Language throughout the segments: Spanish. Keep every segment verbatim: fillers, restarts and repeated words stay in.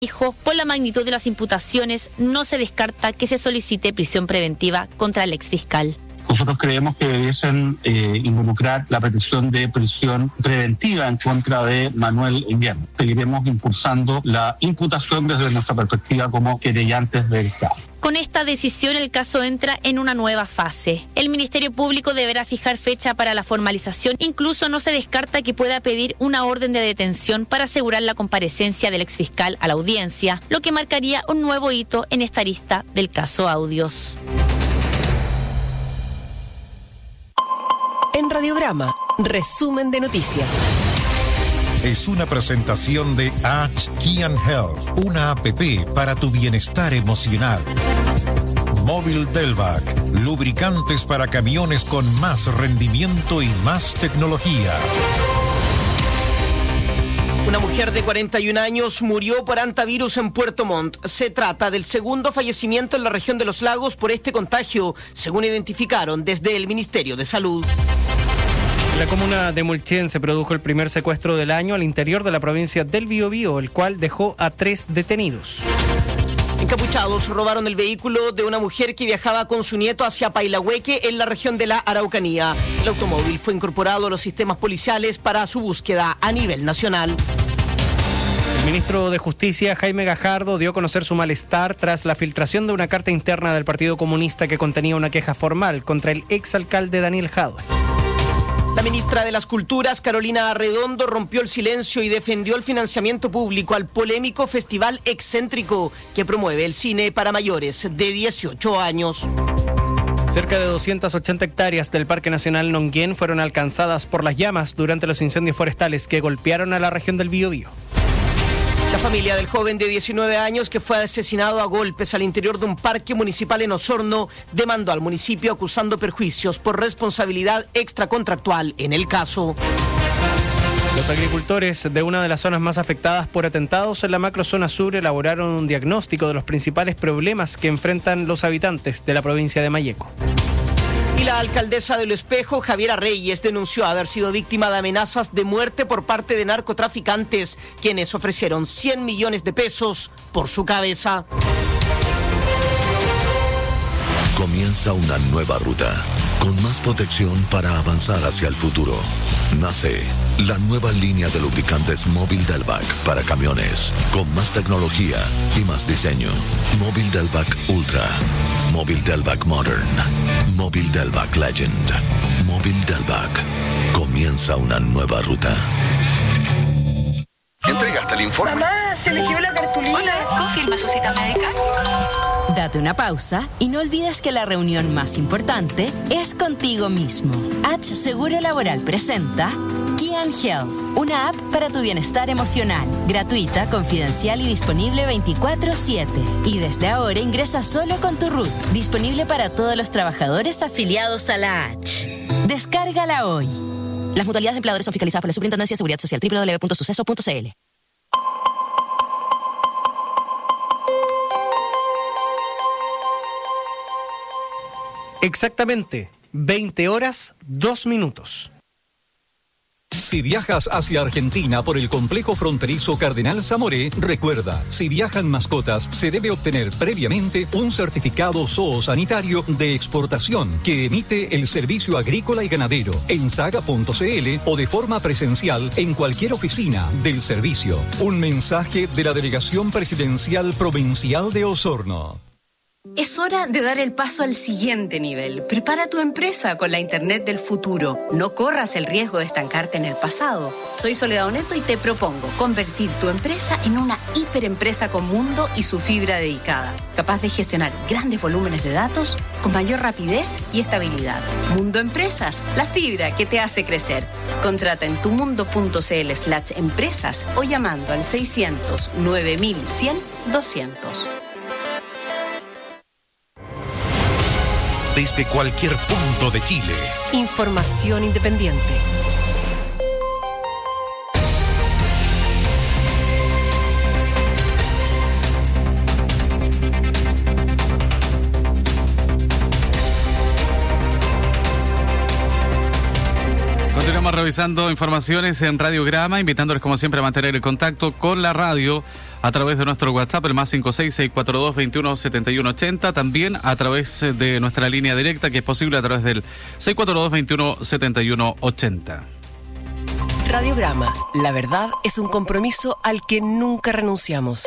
Dijo, por la magnitud de las imputaciones, no se descarta que se solicite prisión preventiva contra el exfiscal. Nosotros creemos que debiesen eh, involucrar la petición de prisión preventiva en contra de Manuel Invierno. Seguiremos impulsando la imputación desde nuestra perspectiva como querellantes del caso. Con esta decisión el caso entra en una nueva fase. El Ministerio Público deberá fijar fecha para la formalización. Incluso no se descarta que pueda pedir una orden de detención para asegurar la comparecencia del exfiscal a la audiencia, lo que marcaría un nuevo hito en esta arista del caso Audios. En Radiograma, resumen de noticias. Es una presentación de H Key and Health, una app para tu bienestar emocional. Móvil Delvac, lubricantes para camiones con más rendimiento y más tecnología. Una mujer de cuarenta y un años murió por hantavirus en Puerto Montt. Se trata del segundo fallecimiento en la región de Los Lagos por este contagio, según identificaron desde el Ministerio de Salud. En la comuna de Mulchen se produjo el primer secuestro del año al interior de la provincia del Biobío, el cual dejó a tres detenidos. Encapuchados robaron el vehículo de una mujer que viajaba con su nieto hacia Pailahueque, en la región de la Araucanía. El automóvil fue incorporado a los sistemas policiales para su búsqueda a nivel nacional. El ministro de Justicia, Jaime Gajardo, dio a conocer su malestar tras la filtración de una carta interna del Partido Comunista que contenía una queja formal contra el exalcalde Daniel Jadwe. La ministra de las Culturas, Carolina Arredondo, rompió el silencio y defendió el financiamiento público al polémico Festival Excéntrico, que promueve el cine para mayores de dieciocho años. Cerca de doscientas ochenta hectáreas del Parque Nacional Nonguén fueron alcanzadas por las llamas durante los incendios forestales que golpearon a la región del Biobío. La familia del joven de diecinueve años que fue asesinado a golpes al interior de un parque municipal en Osorno demandó al municipio acusando perjuicios por responsabilidad extracontractual en el caso. Los agricultores de una de las zonas más afectadas por atentados en la macrozona sur elaboraron un diagnóstico de los principales problemas que enfrentan los habitantes de la provincia de Malleco. Y la alcaldesa de Lo Espejo, Javiera Reyes, denunció haber sido víctima de amenazas de muerte por parte de narcotraficantes, quienes ofrecieron cien millones de pesos por su cabeza. Comienza una nueva ruta, con más protección para avanzar hacia el futuro. Nace la nueva línea de lubricantes Móvil Delvac para camiones, con más tecnología y más diseño. Móvil Delvac Ultra, Móvil Delvac Modern, Móvil Delvac Legend, Móvil Delvac. Comienza una nueva ruta. ¿Entregaste el informe? Mamá, se me quedó la cartulina. Hola, ¿confirma su cita médica? Date una pausa y no olvides que la reunión más importante es contigo mismo. H Seguro Laboral presenta Key and Health, una app para tu bienestar emocional, gratuita, confidencial y disponible veinticuatro siete. Y desde ahora ingresa solo con tu R U T, disponible para todos los trabajadores afiliados a la H. Descárgala hoy. Las mutualidades de empleadores son fiscalizadas por la Superintendencia de Seguridad Social, doble u doble u doble u punto suceso punto c l. Exactamente, veinte horas, dos minutos. Si viajas hacia Argentina por el complejo fronterizo Cardenal Zamoré, recuerda, si viajan mascotas, se debe obtener previamente un certificado zoosanitario de exportación que emite el Servicio Agrícola y Ganadero en saga punto c l o de forma presencial en cualquier oficina del servicio. Un mensaje de la Delegación Presidencial Provincial de Osorno. Es hora de dar el paso al siguiente nivel. Prepara tu empresa con la Internet del futuro. No corras el riesgo de estancarte en el pasado. Soy Soledad Oneto y te propongo convertir tu empresa en una hiperempresa con mundo y su fibra dedicada, capaz de gestionar grandes volúmenes de datos con mayor rapidez y estabilidad. Mundo Empresas, la fibra que te hace crecer. Contrata en tumundo.cl slash empresas o llamando al seiscientos nueve mil cien doscientos. Desde cualquier punto de Chile. Información independiente. Continuamos revisando informaciones en Radiograma, invitándoles como siempre a mantener el contacto con la radio a través de nuestro WhatsApp, el más cinco seis, seis cuatro dos, veintiuno, setenta y uno ochenta, también a través de nuestra línea directa, que es posible a través del seis cuatro dos, veintiuno, setenta y uno ochenta. Radiograma, la verdad es un compromiso al que nunca renunciamos.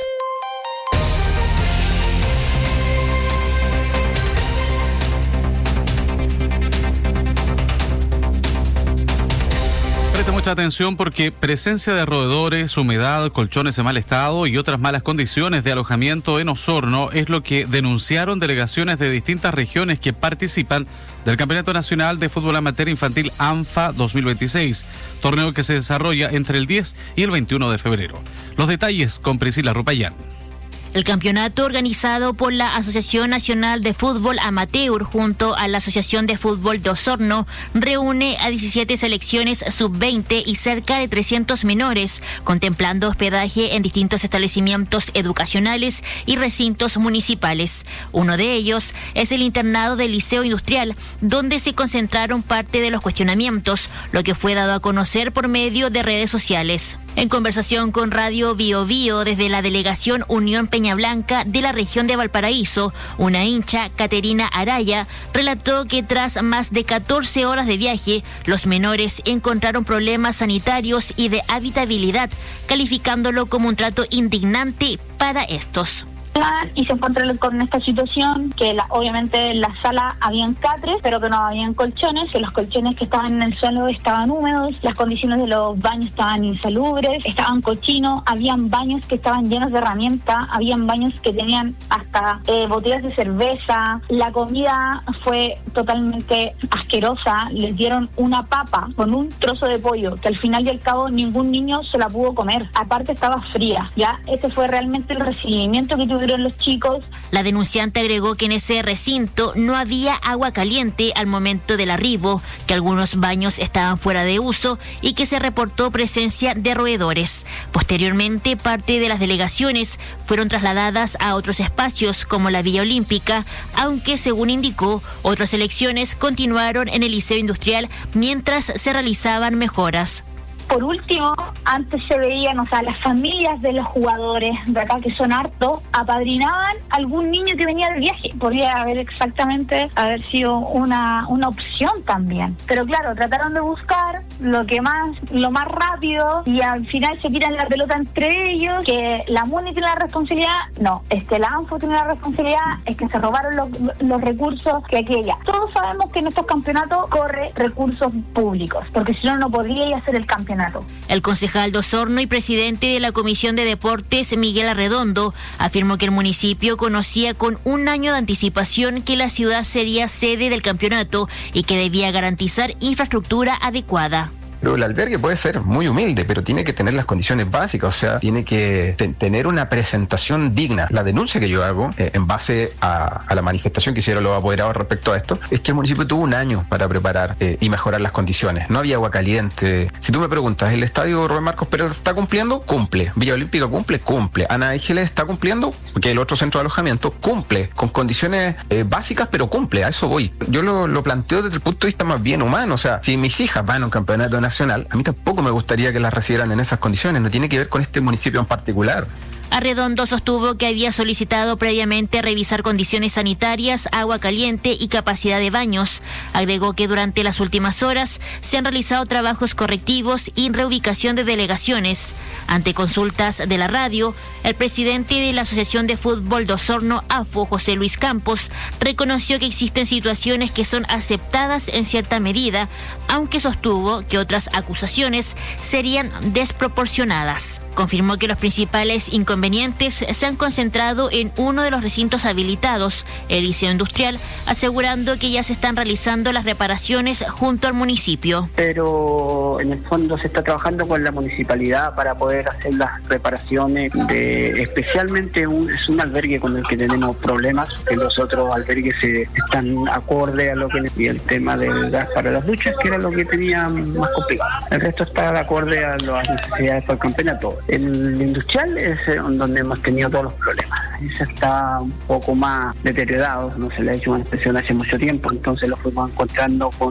Preste mucha atención porque presencia de roedores, humedad, colchones en mal estado y otras malas condiciones de alojamiento en Osorno es lo que denunciaron delegaciones de distintas regiones que participan del Campeonato Nacional de Fútbol Amateur Infantil ANFA dos mil veintiséis, torneo que se desarrolla entre el diez y el veintiuno de febrero. Los detalles con Priscila Rupayán. El campeonato, organizado por la Asociación Nacional de Fútbol Amateur junto a la Asociación de Fútbol de Osorno, reúne a diecisiete selecciones sub veinte y cerca de trescientos menores, contemplando hospedaje en distintos establecimientos educacionales y recintos municipales. Uno de ellos es el internado del Liceo Industrial, donde se concentraron parte de los cuestionamientos, lo que fue dado a conocer por medio de redes sociales. En conversación con Radio Bio Bio desde la delegación Unión Peña Blanca de la región de Valparaíso, una hincha, Caterina Araya, relató que tras más de catorce horas de viaje, los menores encontraron problemas sanitarios y de habitabilidad, calificándolo como un trato indignante para estos. Y se encuentran con esta situación que la, obviamente en la sala habían catres, pero que no habían colchones, que los colchones que estaban en el suelo estaban húmedos, las condiciones de los baños estaban insalubres, estaban cochinos, habían baños que estaban llenos de herramientas, habían baños que tenían hasta eh, botellas de cerveza, la comida fue totalmente asquerosa, les dieron una papa con un trozo de pollo que al final y al cabo ningún niño se la pudo comer, aparte estaba fría, ya ese fue realmente el recibimiento que tuvieron los chicos. La denunciante agregó que en ese recinto no había agua caliente al momento del arribo, que algunos baños estaban fuera de uso y que se reportó presencia de roedores. Posteriormente, parte de las delegaciones fueron trasladadas a otros espacios como la Villa Olímpica, aunque según indicó, otras selecciones continuaron en el Liceo Industrial mientras se realizaban mejoras. Por último, antes se veían, o sea, las familias de los jugadores de acá, que son hartos, apadrinaban a algún niño que venía de viaje. Podría haber exactamente haber sido una, una opción también. Pero claro, trataron de buscar lo que más, lo más rápido y al final se tiran la pelota entre ellos, que la MUNI tiene la responsabilidad, no, este, la ANFO tiene la responsabilidad, es que se robaron los, los recursos que aquella. Todos sabemos que en estos campeonatos corre recursos públicos, porque si no, no podría hacer el campeonato. El concejal de Osorno y presidente de la Comisión de Deportes, Miguel Arredondo, afirmó que el municipio conocía con un año de anticipación que la ciudad sería sede del campeonato y que debía garantizar infraestructura adecuada. Pero el albergue puede ser muy humilde, pero tiene que tener las condiciones básicas, o sea, tiene que te- tener una presentación digna. La denuncia que yo hago, eh, en base a, a la manifestación que hicieron los apoderados respecto a esto, es que el municipio tuvo un año para preparar eh, y mejorar las condiciones. No había agua caliente. Si tú me preguntas, ¿el estadio Rubén Marcos Pérez está cumpliendo? Cumple. Villa Olímpica cumple, cumple. Ana Ángeles está cumpliendo, porque el otro centro de alojamiento cumple, con condiciones eh, básicas, pero cumple, a eso voy. Yo lo, lo planteo desde el punto de vista más bien humano, o sea, si mis hijas van a un campeonato nacional, a mí tampoco me gustaría que las recibieran en esas condiciones, no tiene que ver con este municipio en particular. Arredondo sostuvo que había solicitado previamente revisar condiciones sanitarias, agua caliente y capacidad de baños. Agregó que durante las últimas horas se han realizado trabajos correctivos y reubicación de delegaciones. Ante consultas de la radio, el presidente de la Asociación de Fútbol de Osorno, AFO, José Luis Campos, reconoció que existen situaciones que son aceptadas en cierta medida, aunque sostuvo que otras acusaciones serían desproporcionadas. Confirmó que los principales inconvenientes se han concentrado en uno de los recintos habilitados, el Liceo Industrial, asegurando que ya se están realizando las reparaciones junto al municipio. Pero en el fondo se está trabajando con la municipalidad para poder hacer las reparaciones de, especialmente un, es un albergue con el que tenemos problemas, que los otros albergues se, están acorde a lo que y el tema del gas para las duchas, que era lo que tenía más complicado. El resto está de acorde a las necesidades del campeonato. El industrial es donde hemos tenido todos los problemas. Ese está un poco más deteriorado, no se le ha hecho una inspección hace mucho tiempo, entonces lo fuimos encontrando con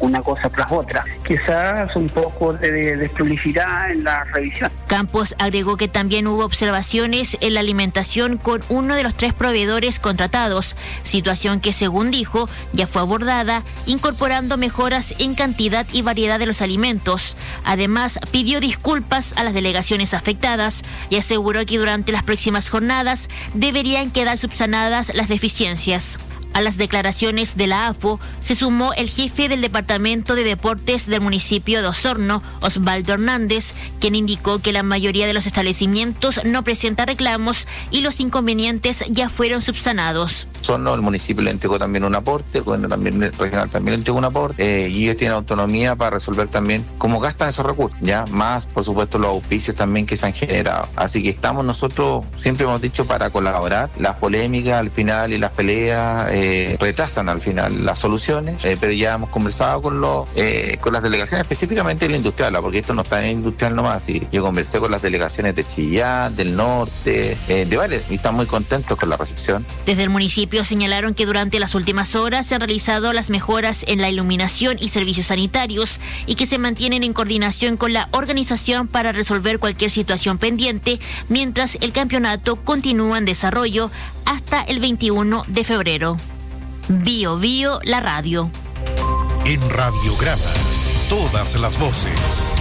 una cosa tras otra. Quizás un poco de desprolijidad en la revisión. Campos agregó que también hubo observaciones en la alimentación con uno de los tres proveedores contratados, situación que, según dijo, ya fue abordada, incorporando mejoras en cantidad y variedad de los alimentos. Además, pidió disculpas a las delegaciones afectadas y aseguró que durante las próximas jornadas deberían quedar subsanadas las deficiencias. A las declaraciones de la A F O se sumó el jefe del Departamento de Deportes del municipio de Osorno, Osvaldo Hernández, quien indicó que la mayoría de los establecimientos no presenta reclamos y los inconvenientes ya fueron subsanados. Osorno, el municipio le entregó también un aporte, el gobierno también el regional también le entregó un aporte, eh, y ellos tienen autonomía para resolver también cómo gastan esos recursos, ya más por supuesto los auspicios también que se han generado. Así que estamos nosotros, siempre hemos dicho, para colaborar. Las polémicas al final y las peleas eh, Eh, retrasan al final las soluciones, eh, pero ya hemos conversado con los eh, con las delegaciones, específicamente de la industrial, porque esto no está en industrial nomás. Y yo conversé con las delegaciones de Chillán, del norte, eh, de varios, y están muy contentos con la recepción. Desde el municipio señalaron que durante las últimas horas se han realizado las mejoras en la iluminación y servicios sanitarios y que se mantienen en coordinación con la organización para resolver cualquier situación pendiente, mientras el campeonato continúa en desarrollo hasta el veintiuno de febrero. Bio Bio, la radio. En Radiograma, todas las voces.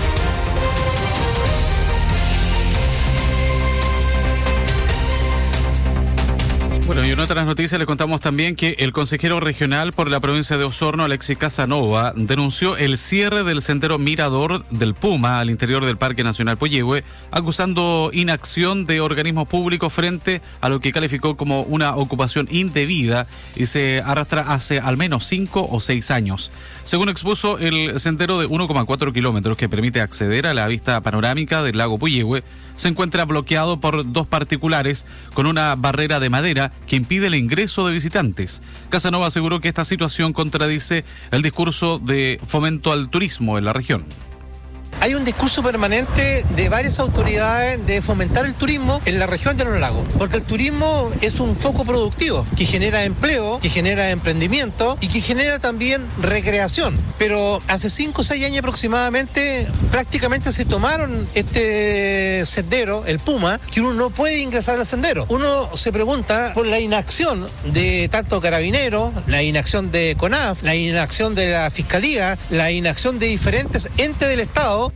Bueno, y en otras noticias le contamos también que el consejero regional por la provincia de Osorno, Alexis Casanova, denunció el cierre del sendero Mirador del Puma al interior del Parque Nacional Puyehue, acusando inacción de organismos públicos frente a lo que calificó como una ocupación indebida y se arrastra hace al menos cinco o seis años. Según expuso, el sendero de uno coma cuatro kilómetros que permite acceder a la vista panorámica del lago Puyehue se encuentra bloqueado por dos particulares con una barrera de madera que impide el ingreso de visitantes. Casanova aseguró que esta situación contradice el discurso de fomento al turismo en la región. Hay un discurso permanente de varias autoridades de fomentar el turismo en la región de los lagos, porque el turismo es un foco productivo que genera empleo, que genera emprendimiento y que genera también recreación. Pero hace cinco o seis años aproximadamente prácticamente se tomaron este sendero, el Puma, que uno no puede ingresar al sendero. Uno se pregunta por la inacción de tanto Carabineros, la inacción de CONAF, la inacción de la Fiscalía, la inacción de diferentes entes del Estado.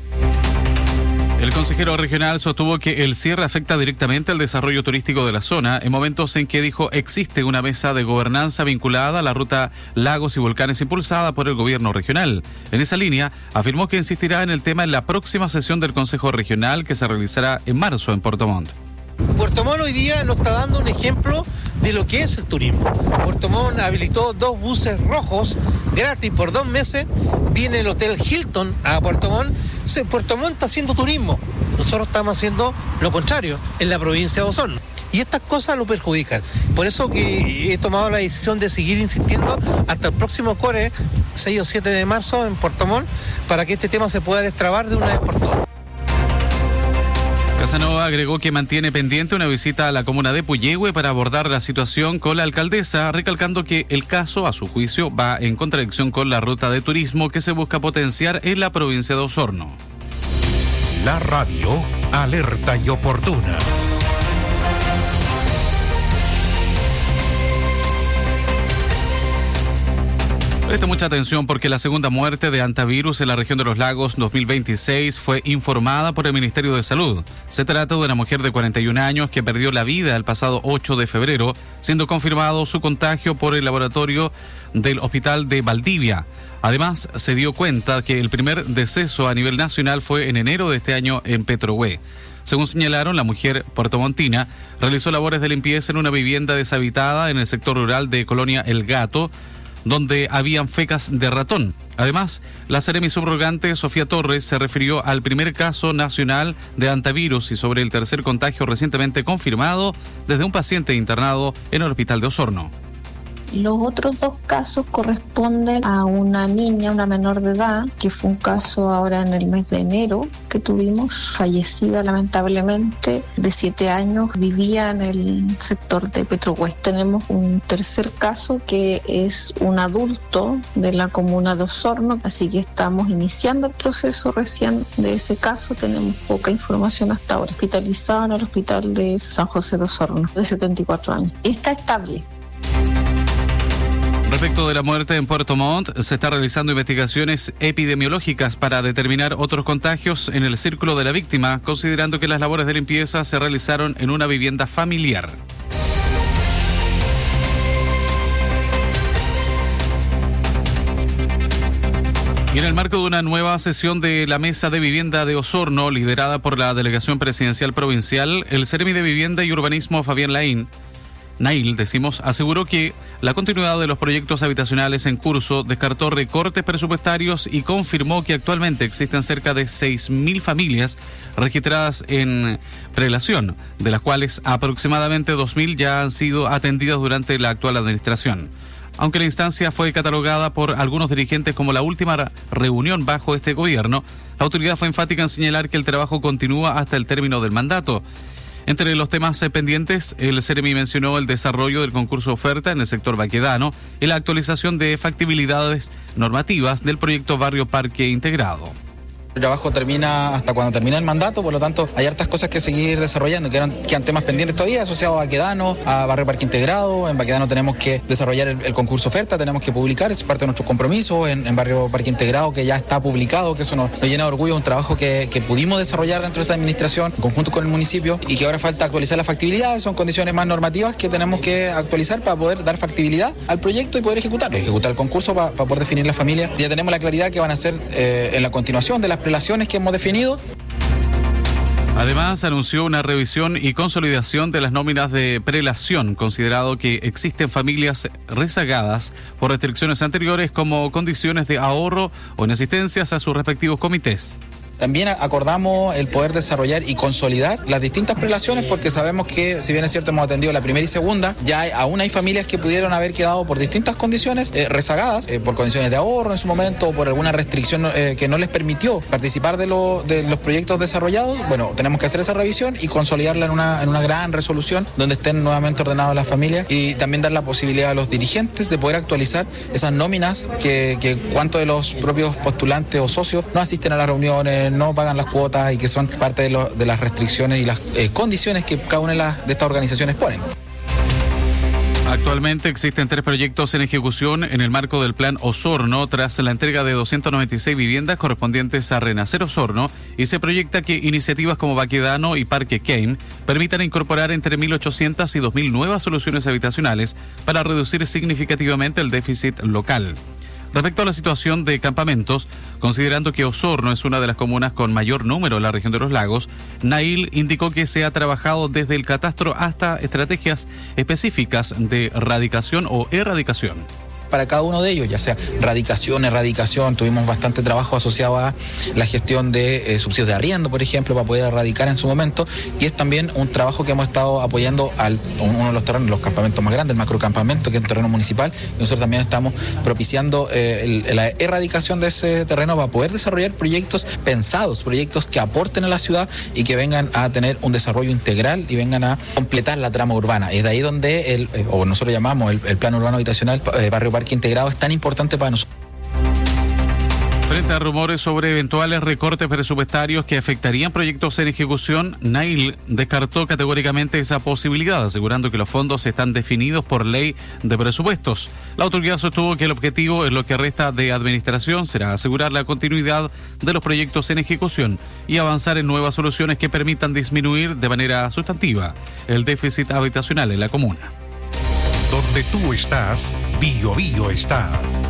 El consejero regional sostuvo que el cierre afecta directamente al desarrollo turístico de la zona en momentos en que dijo existe una mesa de gobernanza vinculada a la ruta Lagos y Volcanes impulsada por el gobierno regional. En esa línea, afirmó que insistirá en el tema en la próxima sesión del Consejo Regional que se realizará en marzo en Puerto Montt. Puerto Montt hoy día nos está dando un ejemplo de lo que es el turismo. Puerto Montt habilitó dos buses rojos gratis por dos meses. Viene el Hotel Hilton a Puerto Montt. Puerto Montt está haciendo turismo. Nosotros estamos haciendo lo contrario en la provincia de Osorno. Y estas cosas lo perjudican. Por eso que he tomado la decisión de seguir insistiendo hasta el próximo core, seis o siete de marzo en Puerto Montt, para que este tema se pueda destrabar de una vez por todas. Casanova agregó que mantiene pendiente una visita a la comuna de Puyehue para abordar la situación con la alcaldesa, recalcando que el caso, a su juicio, va en contradicción con la ruta de turismo que se busca potenciar en la provincia de Osorno. La radio, alerta y oportuna. Preste mucha atención porque la segunda muerte de hantavirus en la región de los lagos dos mil veintiséis fue informada por el Ministerio de Salud. Se trata de una mujer de cuarenta y un años que perdió la vida el pasado ocho de febrero, siendo confirmado su contagio por el laboratorio del Hospital de Valdivia. Además, se dio cuenta que el primer deceso a nivel nacional fue en enero de este año en Petrohue. Según señalaron, la mujer puertomontina realizó labores de limpieza en una vivienda deshabitada en el sector rural de Colonia El Gato, donde habían fecas de ratón. Además, la seremi subrogante Sofía Torres se refirió al primer caso nacional de hantavirus y sobre el tercer contagio recientemente confirmado desde un paciente internado en el hospital de Osorno. Los otros dos casos corresponden a una niña, una menor de edad, que fue un caso ahora en el mes de enero que tuvimos, fallecida lamentablemente, de siete años, vivía en el sector de Petrohueste. Tenemos un tercer caso que es un adulto de la comuna de Osorno, así que estamos iniciando el proceso recién de ese caso, tenemos poca información hasta ahora. Hospitalizado en el hospital de San José de Osorno, de setenta y cuatro años. Está estable. Respecto de la muerte en Puerto Montt, se está realizando investigaciones epidemiológicas para determinar otros contagios en el círculo de la víctima, considerando que las labores de limpieza se realizaron en una vivienda familiar. Y en el marco de una nueva sesión de la Mesa de Vivienda de Osorno, liderada por la Delegación Presidencial Provincial, el Seremi de Vivienda y Urbanismo Fabián Laín, Nail, decimos, aseguró que la continuidad de los proyectos habitacionales en curso descartó recortes presupuestarios y confirmó que actualmente existen cerca de seis mil familias registradas en prelación, de las cuales aproximadamente dos mil ya han sido atendidas durante la actual administración. Aunque la instancia fue catalogada por algunos dirigentes como la última reunión bajo este gobierno, la autoridad fue enfática en señalar que el trabajo continúa hasta el término del mandato. Entre los temas pendientes, el Seremi mencionó el desarrollo del concurso oferta en el sector baquedano y la actualización de factibilidades normativas del proyecto Barrio Parque Integrado. El trabajo termina hasta cuando termina el mandato, por lo tanto hay hartas cosas que seguir desarrollando, que eran, quedan temas pendientes todavía asociados a Baquedano, a Barrio Parque Integrado. En Baquedano tenemos que desarrollar el, el concurso oferta, tenemos que publicar, es parte de nuestros compromisos. En, en Barrio Parque Integrado, que ya está publicado, que eso nos, nos llena de orgullo, un trabajo que, que pudimos desarrollar dentro de esta administración en conjunto con el municipio y que ahora falta actualizar las factibilidades. Son condiciones más normativas que tenemos que actualizar para poder dar factibilidad al proyecto y poder ejecutarlo, ejecutar el concurso para, para poder definir la familia. Ya tenemos la claridad que van a ser eh, en la continuación de las prelaciones que hemos definido. Además, anunció una revisión y consolidación de las nóminas de prelación, considerado que existen familias rezagadas por restricciones anteriores como condiciones de ahorro o en asistencias a sus respectivos comités. También acordamos el poder desarrollar y consolidar las distintas prelaciones, porque sabemos que, si bien es cierto, hemos atendido la primera y segunda, ya hay, aún hay familias que pudieron haber quedado por distintas condiciones eh, rezagadas, eh, por condiciones de ahorro en su momento, o por alguna restricción eh, que no les permitió participar de, lo, de los proyectos desarrollados. Bueno, tenemos que hacer esa revisión y consolidarla en una, en una gran resolución donde estén nuevamente ordenadas las familias, y también dar la posibilidad a los dirigentes de poder actualizar esas nóminas, que, que cuántos de los propios postulantes o socios no asisten a las reuniones, no pagan las cuotas y que son parte de, lo, de las restricciones y las eh, condiciones que cada una de, las, de estas organizaciones ponen. Actualmente existen tres proyectos en ejecución en el marco del Plan Osorno tras la entrega de doscientas noventa y seis viviendas correspondientes a Renacer Osorno, y se proyecta que iniciativas como Baquedano y Parque Kane permitan incorporar entre mil ochocientas y dos mil nuevas soluciones habitacionales para reducir significativamente el déficit local. Respecto a la situación de campamentos, considerando que Osorno es una de las comunas con mayor número en la región de los lagos, Nail indicó que se ha trabajado desde el catastro hasta estrategias específicas de radicación o erradicación. Para cada uno de ellos, ya sea radicación, erradicación, tuvimos bastante trabajo asociado a la gestión de eh, subsidios de arriendo, por ejemplo, para poder erradicar en su momento, y es también un trabajo que hemos estado apoyando al uno de los terrenos, los campamentos más grandes, el macrocampamento, que es un terreno municipal, y nosotros también estamos propiciando eh, el, la erradicación de ese terreno para poder desarrollar proyectos pensados, proyectos que aporten a la ciudad y que vengan a tener un desarrollo integral y vengan a completar la trama urbana. Es de ahí donde, el, eh, o nosotros llamamos el, el plan urbano habitacional eh, Barrio Parque Integrado, es tan importante para nosotros. Frente a rumores sobre eventuales recortes presupuestarios que afectarían proyectos en ejecución, Nail descartó categóricamente esa posibilidad, asegurando que los fondos están definidos por ley de presupuestos. La autoridad sostuvo que el objetivo en lo que resta de administración será asegurar la continuidad de los proyectos en ejecución y avanzar en nuevas soluciones que permitan disminuir de manera sustantiva el déficit habitacional en la comuna. Donde tú estás, Bio Bio está.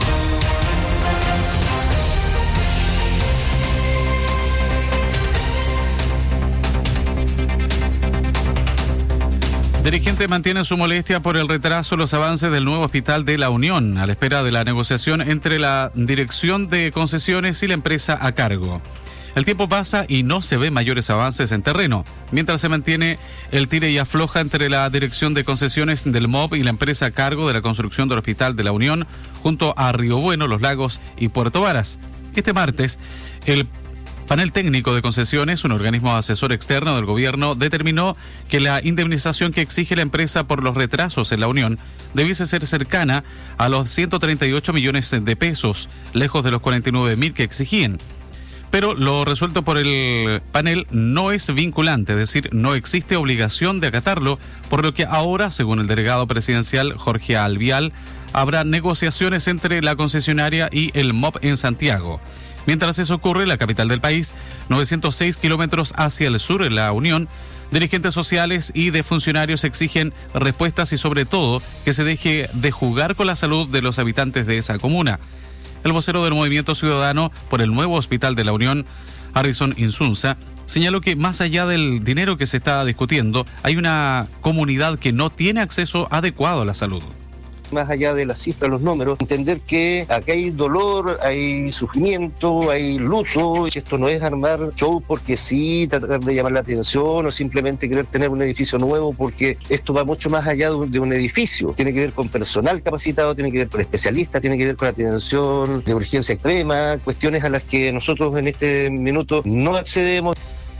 Dirigentes mantienen su molestia por el retraso en los avances del nuevo hospital de La Unión, a la espera de la negociación entre la Dirección de Concesiones y la empresa a cargo. El tiempo pasa y no se ven mayores avances en terreno, mientras se mantiene el tire y afloja entre la Dirección de Concesiones del M O B y la empresa a cargo de la construcción del Hospital de la Unión, junto a Río Bueno, Los Lagos y Puerto Varas. Este martes, el Panel Técnico de Concesiones, un organismo asesor externo del gobierno, determinó que la indemnización que exige la empresa por los retrasos en la Unión debiese ser cercana a los ciento treinta y ocho millones de pesos, lejos de los cuarenta y nueve mil que exigían. Pero lo resuelto por el panel no es vinculante, es decir, no existe obligación de acatarlo, por lo que ahora, según el delegado presidencial Jorge Alvial, habrá negociaciones entre la concesionaria y el M O B en Santiago. Mientras eso ocurre, en la capital del país, novecientos seis kilómetros hacia el sur de la Unión, dirigentes sociales y de funcionarios exigen respuestas y sobre todo que se deje de jugar con la salud de los habitantes de esa comuna. El vocero del Movimiento Ciudadano por el nuevo Hospital de la Unión, Harrison Insunza, señaló que más allá del dinero que se está discutiendo, hay una comunidad que no tiene acceso adecuado a la salud. Más allá de las cifras, los números, entender que acá hay dolor, hay sufrimiento, hay luto. Esto no es armar show porque sí, tratar de llamar la atención o simplemente querer tener un edificio nuevo, porque esto va mucho más allá de un, de un edificio. Tiene que ver con personal capacitado, tiene que ver con especialistas, tiene que ver con atención de urgencia extrema, cuestiones a las que nosotros en este minuto no accedemos.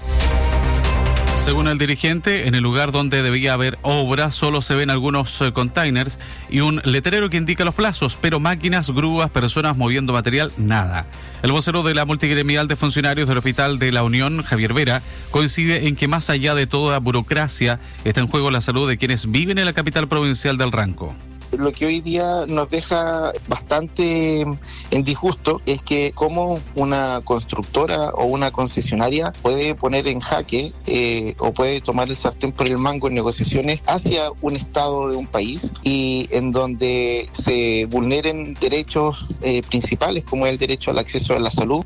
Según el dirigente, en el lugar donde debía haber obras solo se ven algunos eh, containers y un letrero que indica los plazos, pero máquinas, grúas, personas moviendo material, nada. El vocero de la multigremial de funcionarios del Hospital de la Unión, Javier Vera, coincide en que más allá de toda burocracia está en juego la salud de quienes viven en la capital provincial del Ranco. Lo que hoy día nos deja bastante en disgusto es que cómo una constructora o una concesionaria puede poner en jaque eh, o puede tomar el sartén por el mango en negociaciones hacia un estado de un país y en donde se vulneren derechos eh, principales como el derecho al acceso a la salud.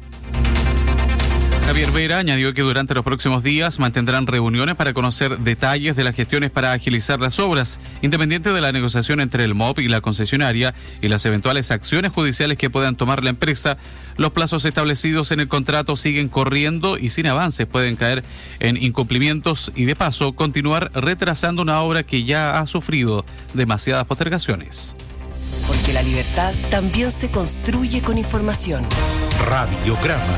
Javier Vera añadió que durante los próximos días mantendrán reuniones para conocer detalles de las gestiones para agilizar las obras, independiente de la negociación entre el M O B y la concesionaria y las eventuales acciones judiciales que puedan tomar la empresa. Los plazos establecidos en el contrato siguen corriendo y sin avances pueden caer en incumplimientos y de paso continuar retrasando una obra que ya ha sufrido demasiadas postergaciones. Porque la libertad también se construye con información. Radiograma.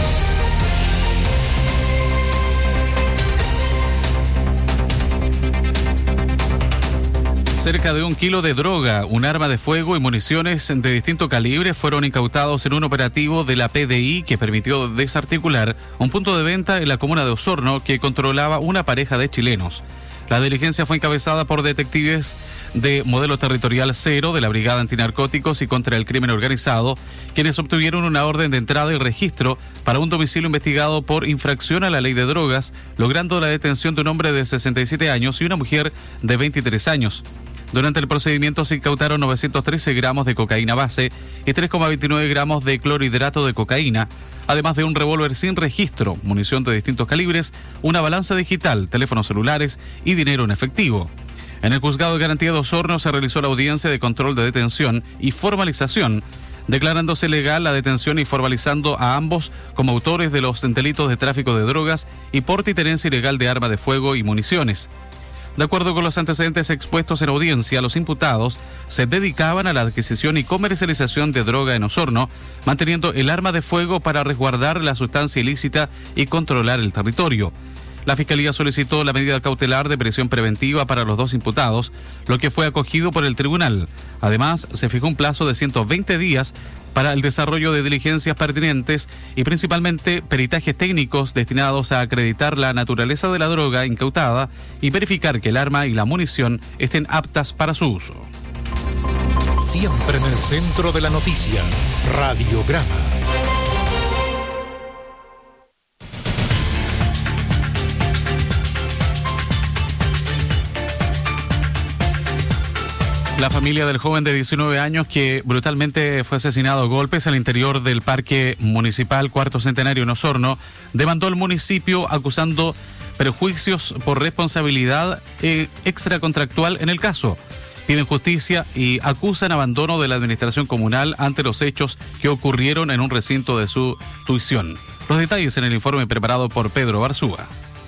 Cerca de un kilo de droga, un arma de fuego y municiones de distinto calibre fueron incautados en un operativo de la P D I que permitió desarticular un punto de venta en la comuna de Osorno que controlaba una pareja de chilenos. La diligencia fue encabezada por detectives de modelo territorial cero de la Brigada Antinarcóticos y contra el Crimen Organizado, quienes obtuvieron una orden de entrada y registro para un domicilio investigado por infracción a la ley de drogas, logrando la detención de un hombre de sesenta y siete años y una mujer de veintitrés años. Durante el procedimiento se incautaron novecientos trece gramos de cocaína base y tres coma veintinueve gramos de clorhidrato de cocaína, además de un revólver sin registro, munición de distintos calibres, una balanza digital, teléfonos celulares y dinero en efectivo. En el Juzgado de Garantía de Osorno se realizó la audiencia de control de detención y formalización, declarándose legal la detención y formalizando a ambos como autores de los delitos de tráfico de drogas y porte y tenencia ilegal de arma de fuego y municiones. De acuerdo con los antecedentes expuestos en audiencia, los imputados se dedicaban a la adquisición y comercialización de droga en Osorno, manteniendo el arma de fuego para resguardar la sustancia ilícita y controlar el territorio. La Fiscalía solicitó la medida cautelar de prisión preventiva para los dos imputados, lo que fue acogido por el tribunal. Además, se fijó un plazo de ciento veinte días para el desarrollo de diligencias pertinentes y principalmente peritajes técnicos destinados a acreditar la naturaleza de la droga incautada y verificar que el arma y la munición estén aptas para su uso. Siempre en el centro de la noticia, Radiograma. La familia del joven de diecinueve años que brutalmente fue asesinado a golpes al interior del Parque Municipal Cuarto Centenario en Osorno demandó al municipio acusando perjuicios por responsabilidad eh, extracontractual en el caso. Piden justicia y acusan abandono de la administración comunal ante los hechos que ocurrieron en un recinto de su tuición. Los detalles en el informe preparado por Pedro Barzúa.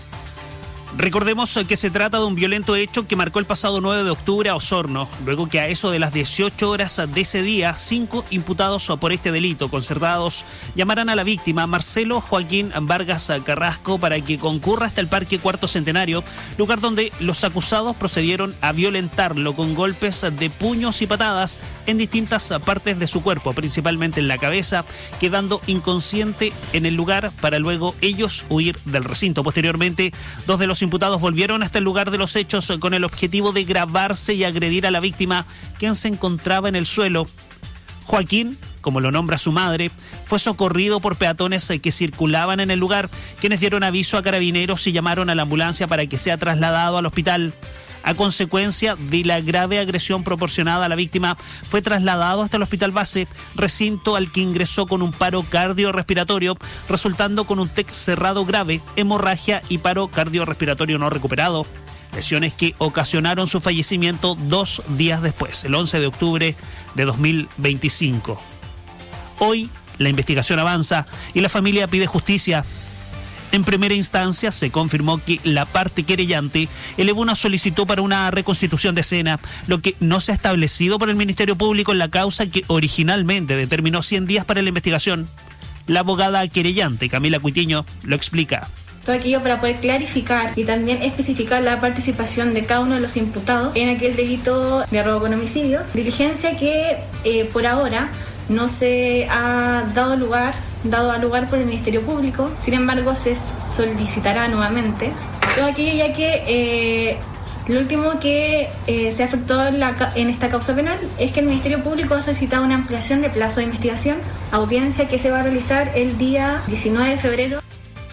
Recordemos que se trata de un violento hecho que marcó el pasado nueve de octubre a Osorno, luego que a eso de las dieciocho horas de ese día, cinco imputados por este delito concertados llamaran a la víctima Marcelo Joaquín Vargas Carrasco para que concurra hasta el Parque Cuarto Centenario, lugar donde los acusados procedieron a violentarlo con golpes de puños y patadas en distintas partes de su cuerpo, principalmente en la cabeza, quedando inconsciente en el lugar para luego ellos huir del recinto. Posteriormente, dos de los imputados volvieron hasta el lugar de los hechos con el objetivo de grabarse y agredir a la víctima, quien se encontraba en el suelo. Joaquín, como lo nombra su madre, fue socorrido por peatones que circulaban en el lugar, quienes dieron aviso a carabineros y llamaron a la ambulancia para que sea trasladado al hospital. A consecuencia de la grave agresión proporcionada a la víctima, fue trasladado hasta el hospital base, recinto al que ingresó con un paro cardiorrespiratorio, resultando con un T E C cerrado grave, hemorragia y paro cardiorrespiratorio no recuperado. Lesiones que ocasionaron su fallecimiento dos días después, el once de octubre de dos mil veinticinco. Hoy, la investigación avanza y la familia pide justicia. En primera instancia se confirmó que la parte querellante elevó una solicitud para una reconstitución de escena, lo que no se ha establecido por el Ministerio Público en la causa que originalmente determinó cien días para la investigación. La abogada querellante, Camila Cuitiño, lo explica. Todo aquello para poder clarificar y también especificar la participación de cada uno de los imputados en aquel delito de robo con homicidio, diligencia que eh, por ahora no se ha dado lugar, dado a lugar por el Ministerio Público. Sin embargo, se solicitará nuevamente todo aquello, ya que eh, lo último que eh, se ha efectuado en, la, en esta causa penal es que el Ministerio Público ha solicitado una ampliación de plazo de investigación, audiencia que se va a realizar el día diecinueve de febrero.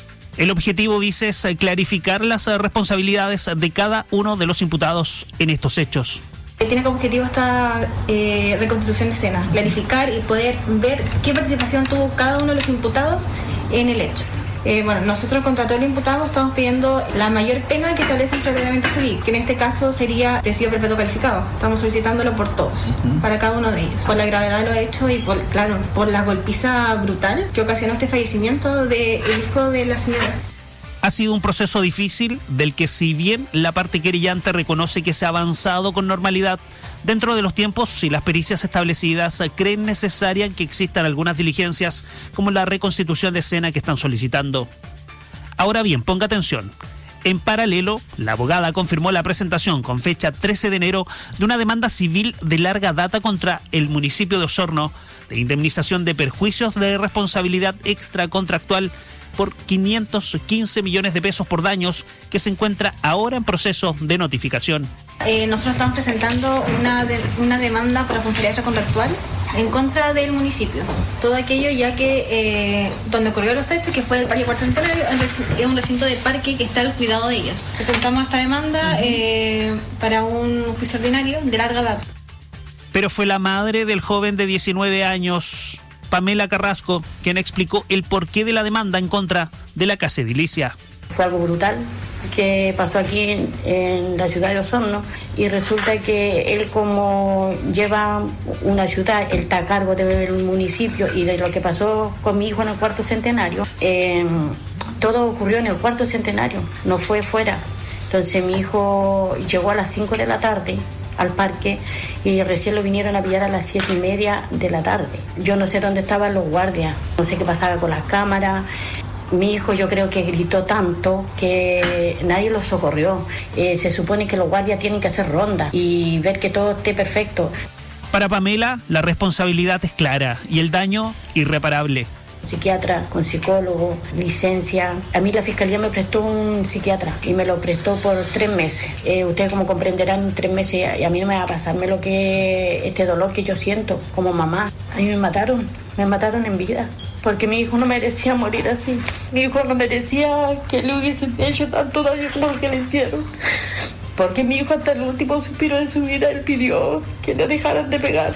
El objetivo, dice, es clarificar las responsabilidades de cada uno de los imputados en estos hechos. Tiene como objetivo esta eh, reconstitución de escena, clarificar y poder ver qué participación tuvo cada uno de los imputados en el hecho. Eh, bueno, nosotros contra todos los imputados estamos pidiendo la mayor pena que establece el reglamento jurídico, que en este caso sería presidio perpetuo calificado. Estamos solicitándolo por todos, uh-huh. para cada uno de ellos, por la gravedad de los hechos y por, claro, por la golpiza brutal que ocasionó este fallecimiento del hijo de la señora. Ha sido un proceso difícil del que, si bien la parte querellante reconoce que se ha avanzado con normalidad, dentro de los tiempos y las pericias establecidas creen necesaria que existan algunas diligencias como la reconstitución de escena que están solicitando. Ahora bien, ponga atención. En paralelo, la abogada confirmó la presentación con fecha trece de enero de una demanda civil de larga data contra el municipio de Osorno de indemnización de perjuicios de responsabilidad extracontractual por quinientos quince millones de pesos por daños, que se encuentra ahora en proceso de notificación. Eh, nosotros estamos presentando una, de, una demanda por responsabilidad extracontractual en contra del municipio. Todo aquello ya que eh, donde ocurrió los hechos, que fue el Parque Cuarto Centenario, es un recinto de parque que está al cuidado de ellos. Presentamos esta demanda uh-huh. eh, para un juicio ordinario de larga data. Pero fue la madre del joven de diecinueve años, Pamela Carrasco, quien explicó el porqué de la demanda en contra de la casa edilicia. Fue algo brutal que pasó aquí en, en la ciudad de Osorno, y resulta que él, como lleva una ciudad, él está a cargo del municipio y de lo que pasó con mi hijo en el Cuarto Centenario. Eh, todo ocurrió en el Cuarto Centenario, no fue fuera. Entonces mi hijo llegó a las cinco de la tarde al parque y recién lo vinieron a pillar a las siete y media de la tarde. Yo no sé dónde estaban los guardias, no sé qué pasaba con las cámaras. Mi hijo, yo creo que gritó tanto que nadie lo socorrió. Eh, se supone que los guardias tienen que hacer ronda y ver que todo esté perfecto. Para Pamela, la responsabilidad es clara y el daño irreparable. Psiquiatra, con psicólogo, licencia. A mí la fiscalía me prestó un psiquiatra y me lo prestó por tres meses. Eh, ustedes, como comprenderán, tres meses, y a mí no me va a pasarme lo que este dolor que yo siento como mamá. A mí me mataron, me mataron en vida, porque mi hijo no merecía morir así. Mi hijo no merecía que le hubiesen hecho tanto daño como lo que le hicieron. Porque mi hijo, hasta el último suspiro de su vida, él pidió que le dejaran de pegar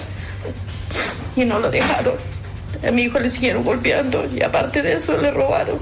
y no lo dejaron. A mi hijo le siguieron golpeando y aparte de eso le robaron.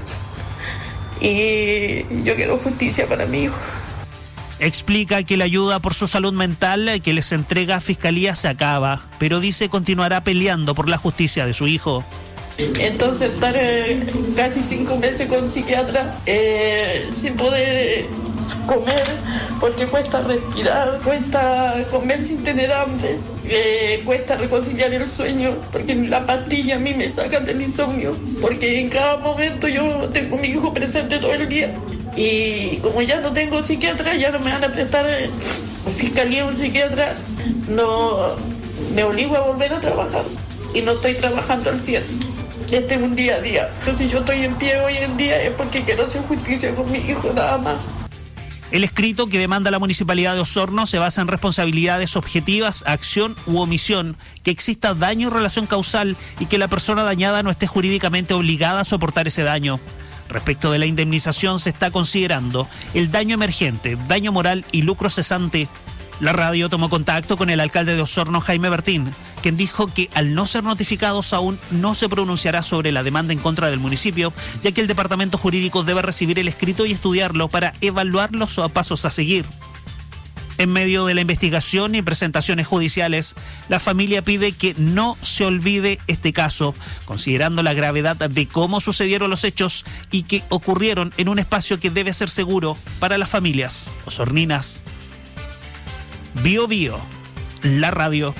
Y yo quiero justicia para mi hijo. Explica que la ayuda por su salud mental que les entrega Fiscalía se acaba, pero dice continuará peleando por la justicia de su hijo. Entonces estar eh, casi cinco meses con psiquiatra eh, sin poder comer porque cuesta respirar, cuesta comer sin tener hambre, eh, cuesta reconciliar el sueño porque la pastilla a mí me sacan del insomnio porque en cada momento yo tengo a mi hijo presente todo el día y como ya no tengo psiquiatra, ya no me van a prestar eh, fiscalía un psiquiatra, no me obligo a volver a trabajar y no estoy trabajando al cien. Este es un día a día. Entonces si yo estoy en pie hoy en día es porque quiero hacer justicia con mi hijo, nada más. El escrito que demanda la Municipalidad de Osorno se basa en responsabilidades objetivas, acción u omisión, que exista daño en relación causal y que la persona dañada no esté jurídicamente obligada a soportar ese daño. Respecto de la indemnización se está considerando el daño emergente, daño moral y lucro cesante. La radio tomó contacto con el alcalde de Osorno, Jaime Bertín, quien dijo que al no ser notificados aún no se pronunciará sobre la demanda en contra del municipio, ya que el departamento jurídico debe recibir el escrito y estudiarlo para evaluar los pasos a seguir. En medio de la investigación y presentaciones judiciales, la familia pide que no se olvide este caso, considerando la gravedad de cómo sucedieron los hechos y que ocurrieron en un espacio que debe ser seguro para las familias osorninas. Bio Bio, la radio.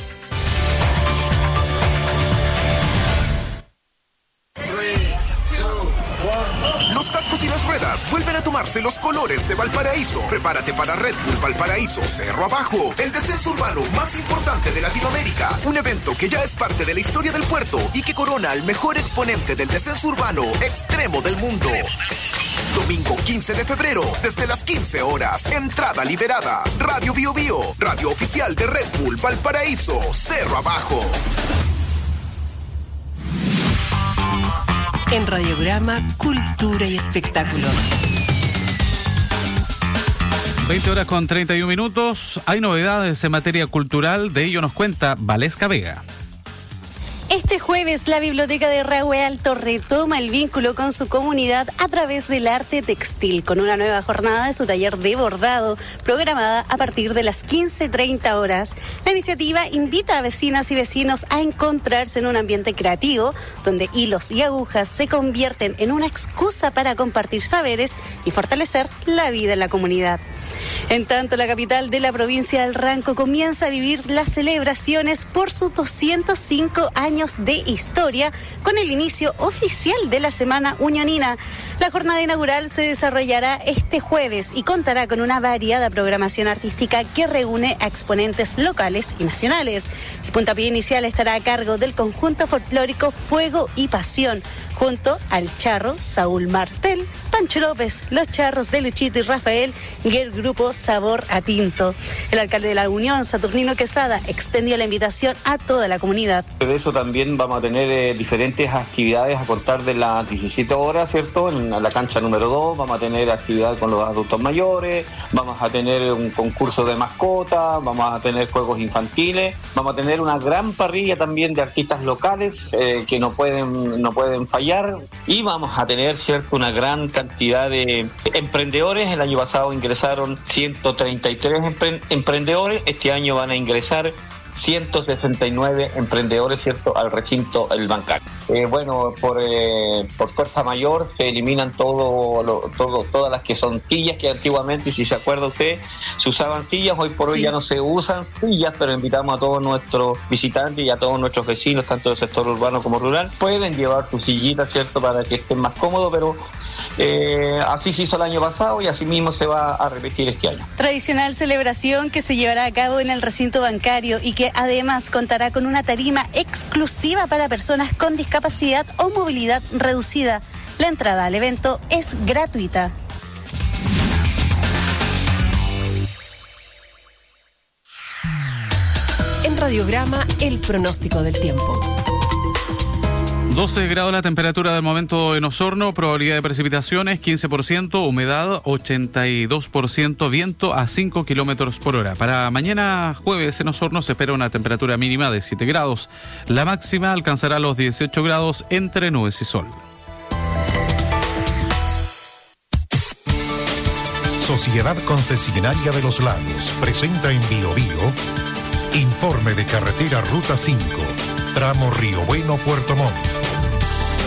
Los cascos y las ruedas vuelven a tomarse los colores de Valparaíso. Prepárate para Red Bull Valparaíso Cerro Abajo, el descenso urbano más importante de Latinoamérica. Un evento que ya es parte de la historia del puerto y que corona al mejor exponente del descenso urbano extremo del mundo. Domingo quince de febrero, desde las quince horas. Entrada liberada. Radio Bio Bio, radio oficial de Red Bull Valparaíso Cerro Abajo. En Radiograma, Cultura y Espectáculos. veinte horas con treinta y un minutos. Hay novedades en materia cultural, de ello nos cuenta Valesca Vega. Este jueves, la Biblioteca de Rahue Alto retoma el vínculo con su comunidad a través del arte textil, con una nueva jornada de su taller de bordado, programada a partir de las quince treinta horas. La iniciativa invita a vecinas y vecinos a encontrarse en un ambiente creativo, donde hilos y agujas se convierten en una excusa para compartir saberes y fortalecer la vida en la comunidad. En tanto, la capital de la provincia del Ranco comienza a vivir las celebraciones por sus doscientos cinco años de historia con el inicio oficial de la Semana Unionina. La jornada inaugural se desarrollará este jueves y contará con una variada programación artística que reúne a exponentes locales y nacionales. El puntapié inicial estará a cargo del conjunto folclórico Fuego y Pasión, junto al charro Saúl Martel, Pancho López, los charros de Luchito y Rafael y el grupo Sabor a Tinto. El alcalde de la Unión, Saturnino Quesada, extendió la invitación a toda la comunidad. De eso también vamos a tener eh, diferentes actividades a contar de las diecisiete horas, ¿cierto? En la cancha número dos vamos a tener actividad con los adultos mayores, vamos a tener un concurso de mascotas, vamos a tener juegos infantiles, vamos a tener una gran parrilla también de artistas locales eh, que no pueden, no pueden fallar, y vamos a tener, ¿cierto?, una gran cantidad de emprendedores. El año pasado ingresaron ciento treinta y tres empre- emprendedores, este año van a ingresar ciento sesenta y nueve emprendedores, ¿cierto?, al recinto el bancario. Eh, bueno, por eh, por fuerza mayor se eliminan todo, lo, todo todas las que son sillas, que antiguamente, si se acuerda usted, se usaban sillas, hoy por hoy sí. Ya no se usan sillas, pero invitamos a todos nuestros visitantes y a todos nuestros vecinos, tanto del sector urbano como rural, pueden llevar su sillita, ¿cierto?, para que estén más cómodos, pero Eh, así se hizo el año pasado y así mismo se va a repetir este año. Tradicional celebración que se llevará a cabo en el recinto bancario y que además contará con una tarima exclusiva para personas con discapacidad o movilidad reducida. La entrada al evento es gratuita. En Radiograma, el pronóstico del tiempo. doce grados la temperatura del momento en Osorno, probabilidad de precipitaciones quince por ciento, humedad ochenta y dos por ciento, viento a cinco kilómetros por hora. Para mañana jueves en Osorno se espera una temperatura mínima de siete grados. La máxima alcanzará los dieciocho grados entre nubes y sol. Sociedad Concesionaria de los Lagos presenta en Bio Bio informe de carretera Ruta cinco, tramo Río Bueno, Puerto Montt.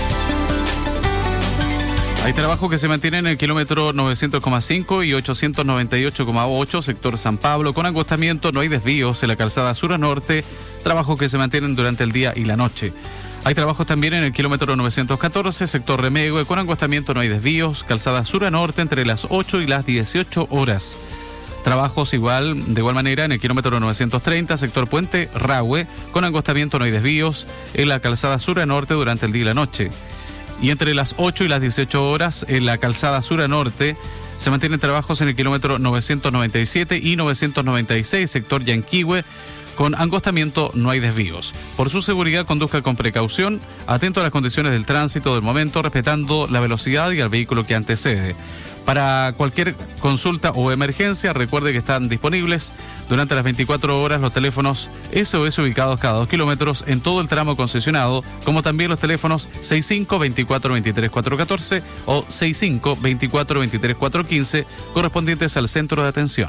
Hay trabajo que se mantiene en el kilómetro novecientos coma cinco y ochocientos noventa y ocho coma ocho, sector San Pablo, con acostamiento, no hay desvíos en la calzada sur a norte, trabajo que se mantienen durante el día y la noche. Hay trabajos también en el kilómetro novecientos catorce, sector Remegue, con acostamiento, no hay desvíos, calzada sur a norte entre las ocho y las dieciocho horas. Trabajos igual, de igual manera en el kilómetro novecientos treinta, sector Puente Rahue, con acostamiento, no hay desvíos en la calzada sur a norte durante el día y la noche. Y entre las ocho y las dieciocho horas en la calzada sur a norte se mantienen trabajos en el kilómetro novecientos noventa y siete y novecientos noventa y seis, sector Yanquihue, con angostamiento, no hay desvíos. Por su seguridad, conduzca con precaución, atento a las condiciones del tránsito del momento, respetando la velocidad y al vehículo que antecede. Para cualquier consulta o emergencia, recuerde que están disponibles durante las veinticuatro horas los teléfonos S O S ubicados cada dos kilómetros en todo el tramo concesionado, como también los teléfonos sesenta y cinco, veinticuatro, veintitrés, cuatrocientos catorce o sesenta y cinco, veinticuatro, veintitrés, cuatrocientos quince, correspondientes al centro de atención.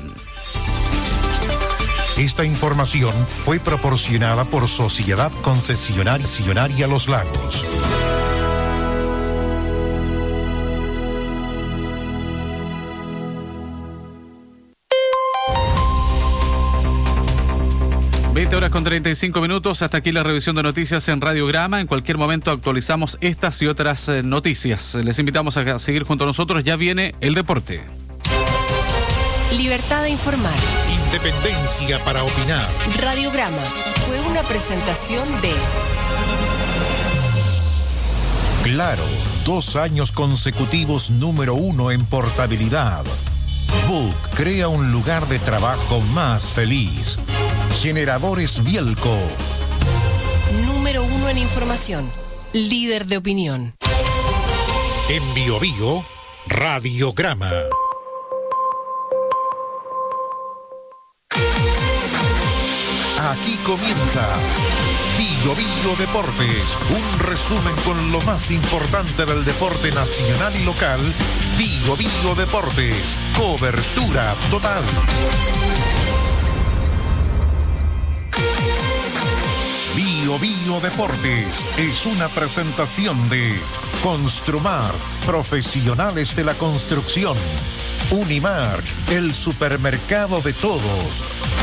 Esta información fue proporcionada por Sociedad Concesionaria Los Lagos. veinte horas con treinta y cinco minutos, hasta aquí la revisión de noticias en Radiograma. En cualquier momento actualizamos estas y otras eh, noticias. Les invitamos a seguir junto a nosotros, ya viene el deporte. Libertad de informar. Independencia para opinar. Radiograma fue una presentación de Claro, dos años consecutivos número uno en portabilidad. Book crea un lugar de trabajo más feliz. Generadores Bielco. Número uno en información. Líder de opinión. En Bio Bio, Radiograma. Aquí comienza Bio Bio Deportes, un resumen con lo más importante del deporte nacional y local. Bio Bio Deportes, cobertura total. Bio Bio Deportes es una presentación de Construmar, profesionales de la construcción. Unimark, el supermercado de todos.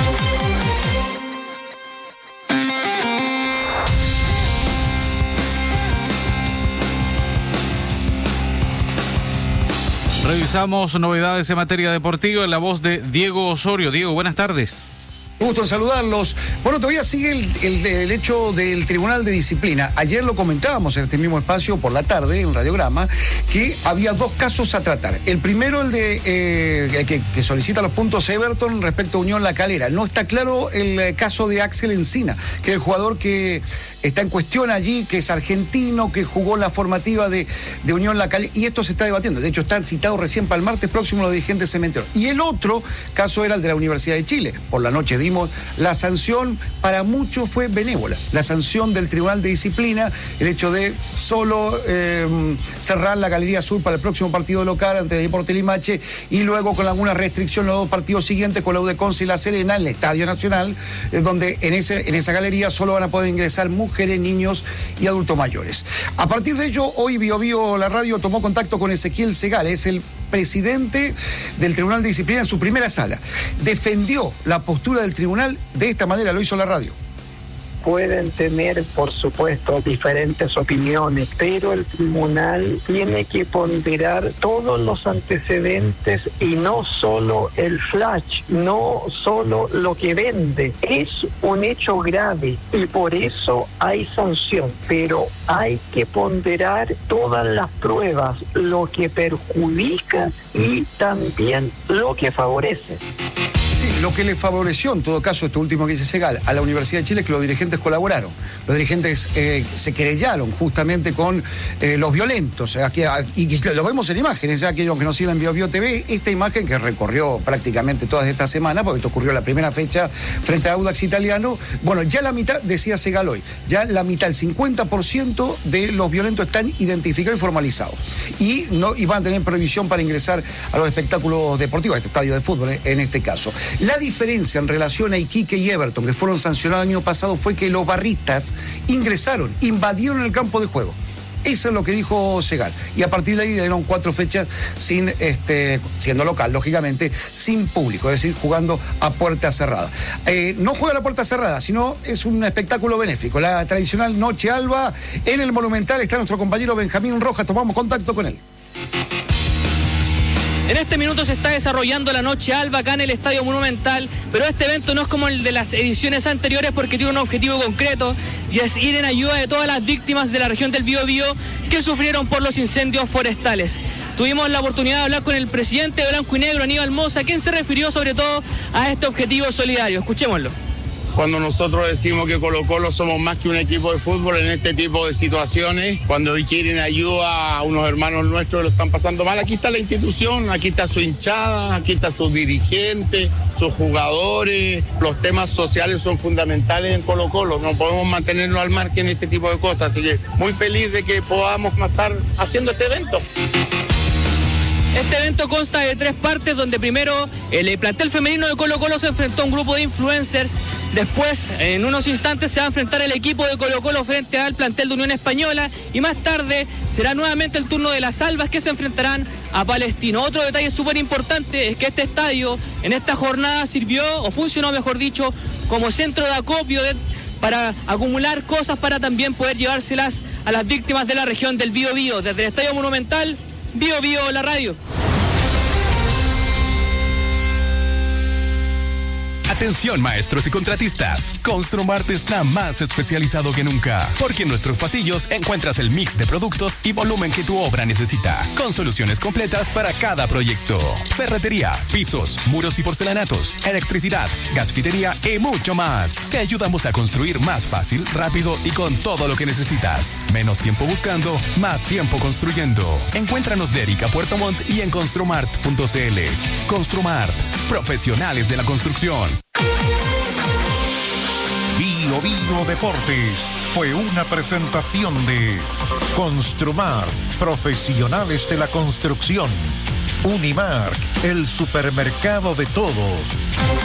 Revisamos novedades en materia deportiva en la voz de Diego Osorio. Diego, buenas tardes. Un gusto en saludarlos. Bueno, todavía sigue el, el, el hecho del Tribunal de Disciplina. Ayer lo comentábamos en este mismo espacio por la tarde, en Radiograma, que había dos casos a tratar. El primero, el de eh, que, que solicita los puntos Everton respecto a Unión La Calera. No está claro el caso de Axel Encina, que es el jugador que está en cuestión allí, que es argentino, que jugó la formativa de, de Unión La Calera, y esto se está debatiendo. De hecho, están citados recién para el martes próximo los dirigentes cementeros. Y el otro caso era el de la Universidad de Chile. Por la noche dimos la sanción, para muchos fue benévola. La sanción del Tribunal de Disciplina, el hecho de solo eh, cerrar la Galería Sur para el próximo partido local ante Deportes Limache, y luego con alguna restricción los dos partidos siguientes con la U de Conce y La Serena en el Estadio Nacional, eh, donde en, ese, en esa galería solo van a poder ingresar mujeres, niños y adultos mayores. A partir de ello, hoy Bio Bio, la radio, tomó contacto con Ezequiel Segal, es el presidente del Tribunal de Disciplina en su primera sala. Defendió la postura del tribunal, de esta manera lo hizo la radio. Pueden tener, por supuesto, diferentes opiniones, pero el tribunal tiene que ponderar todos los antecedentes y no solo el flash, no solo lo que vende. Es un hecho grave y por eso hay sanción, pero hay que ponderar todas las pruebas, lo que perjudica y también lo que favorece. Sí, lo que le favoreció, en todo caso, esto último que dice Segal, a la Universidad de Chile, es que los dirigentes colaboraron. Los dirigentes eh, se querellaron justamente con eh, los violentos. Aquí, y lo vemos en imágenes, aquellos que nos siguen en Bio Bio T V, esta imagen que recorrió prácticamente toda esta semana, porque esto ocurrió la primera fecha frente a Audax Italiano. Bueno, ya la mitad, decía Segal hoy, ya la mitad, el cincuenta por ciento de los violentos están identificados y formalizados. Y, no, y van a tener prohibición para ingresar a los espectáculos deportivos, a este estadio de fútbol en, en este caso. La diferencia en relación a Iquique y Everton, que fueron sancionados el año pasado, fue que los barristas ingresaron, invadieron el campo de juego. Eso es lo que dijo Segal. Y a partir de ahí dieron cuatro fechas sin, este, siendo local, lógicamente, sin público, es decir, jugando a puerta cerrada. Eh, no juega a la puerta cerrada, sino es un espectáculo benéfico. La tradicional Noche Alba en el Monumental está nuestro compañero Benjamín Rojas. Tomamos contacto con él. En este minuto se está desarrollando la Noche Alba acá en el Estadio Monumental, pero este evento no es como el de las ediciones anteriores porque tiene un objetivo concreto y es ir en ayuda de todas las víctimas de la región del Biobío que sufrieron por los incendios forestales. Tuvimos la oportunidad de hablar con el presidente de Blanco y Negro, Aníbal Mosa, quien se refirió sobre todo a este objetivo solidario. Escuchémoslo. Cuando nosotros decimos que Colo Colo somos más que un equipo de fútbol en este tipo de situaciones, cuando quieren ayuda a unos hermanos nuestros que lo están pasando mal, aquí está la institución, aquí está su hinchada, aquí está sus dirigentes, sus jugadores. Los temas sociales son fundamentales en Colo Colo, no podemos mantenernos al margen de este tipo de cosas, así que muy feliz de que podamos estar haciendo este evento. Este evento consta de tres partes, donde primero el plantel femenino de Colo Colo se enfrentó a un grupo de influencers. Después, en unos instantes, se va a enfrentar el equipo de Colo Colo frente al plantel de Unión Española. Y más tarde será nuevamente el turno de las Albas, que se enfrentarán a Palestino. Otro detalle súper importante es que este estadio en esta jornada sirvió, o funcionó mejor dicho, como centro de acopio de, para acumular cosas para también poder llevárselas a las víctimas de la región del Biobío. Desde el Estadio Monumental, Bio Bio, la radio. Atención maestros y contratistas, Construmart está más especializado que nunca, porque en nuestros pasillos encuentras el mix de productos y volumen que tu obra necesita, con soluciones completas para cada proyecto. Ferretería, pisos, muros y porcelanatos, electricidad, gasfitería y mucho más. Te ayudamos a construir más fácil, rápido y con todo lo que necesitas. Menos tiempo buscando, más tiempo construyendo. Encuéntranos de Erika Puerto Montt y en construmart punto c l. Construmart, profesionales de la construcción. Bio Bio Deportes fue una presentación de Construmart, profesionales de la construcción. Unimark, el supermercado de todos.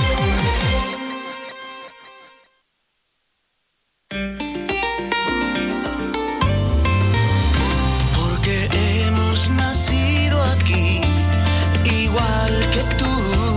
Porque hemos nacido aquí, igual que tú.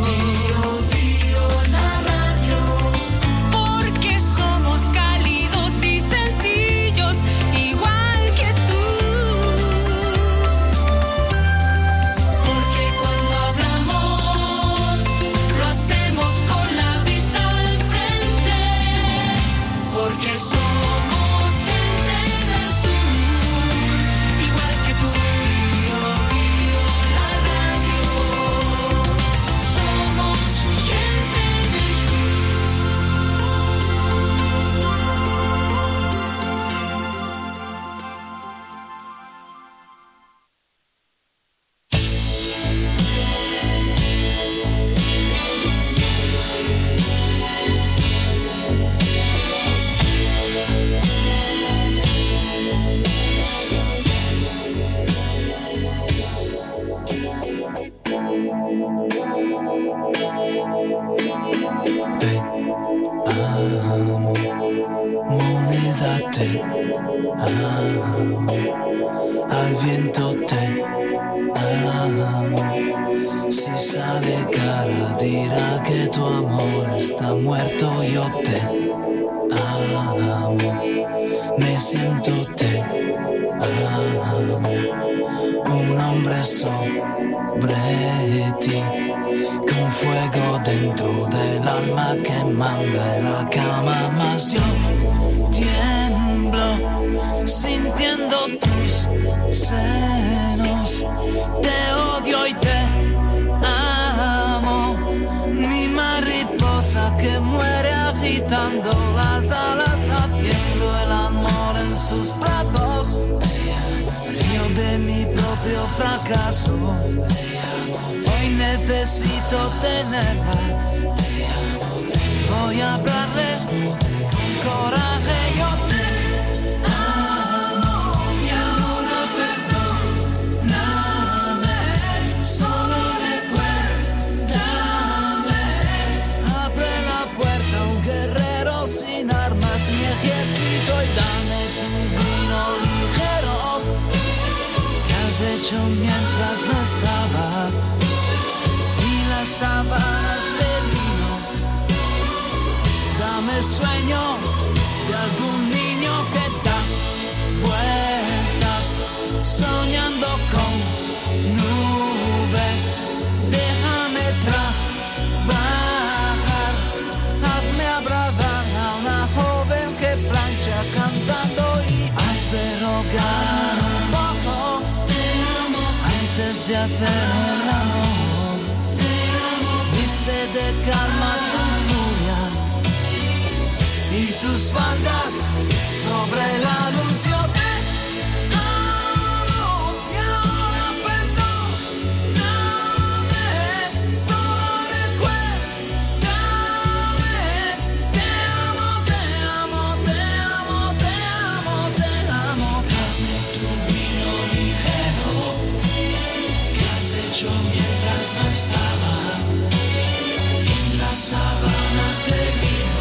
Al viento te amo. Si sale cara dirá que tu amor está muerto. Yo te amo. Me siento te amo. Un hombre sobre ti, con fuego dentro del alma que manda en la cama. Más yo tiemblo sintiendo tus senos. Te odio y te amo. Mi mariposa que muere agitando las alas, haciendo el amor en sus brazos. Yo de mi propio fracaso hoy necesito tenerla. Voy a hablarle con coraje. Yo te amo y ahora perdóname. Solo recuérdame. Abre la puerta a un guerrero sin armas ni ejército y dame tu vino ligero. Dame sueño de algún niño que da vueltas, soñando con nubes. Déjame trabajar, hazme abrazar a una joven que plancha cantando y hace rogar un poco. Te amo antes de hacer el amor. Te amo. Viste de calma tu furia y tus faldas sobre la luz. Yo te amo y ahora perdóname, solo recuérdame. Te amo, te amo, te amo, te amo, te amo. Dame tu vino ligero que has hecho mientras no estaba en las sábanas de vino.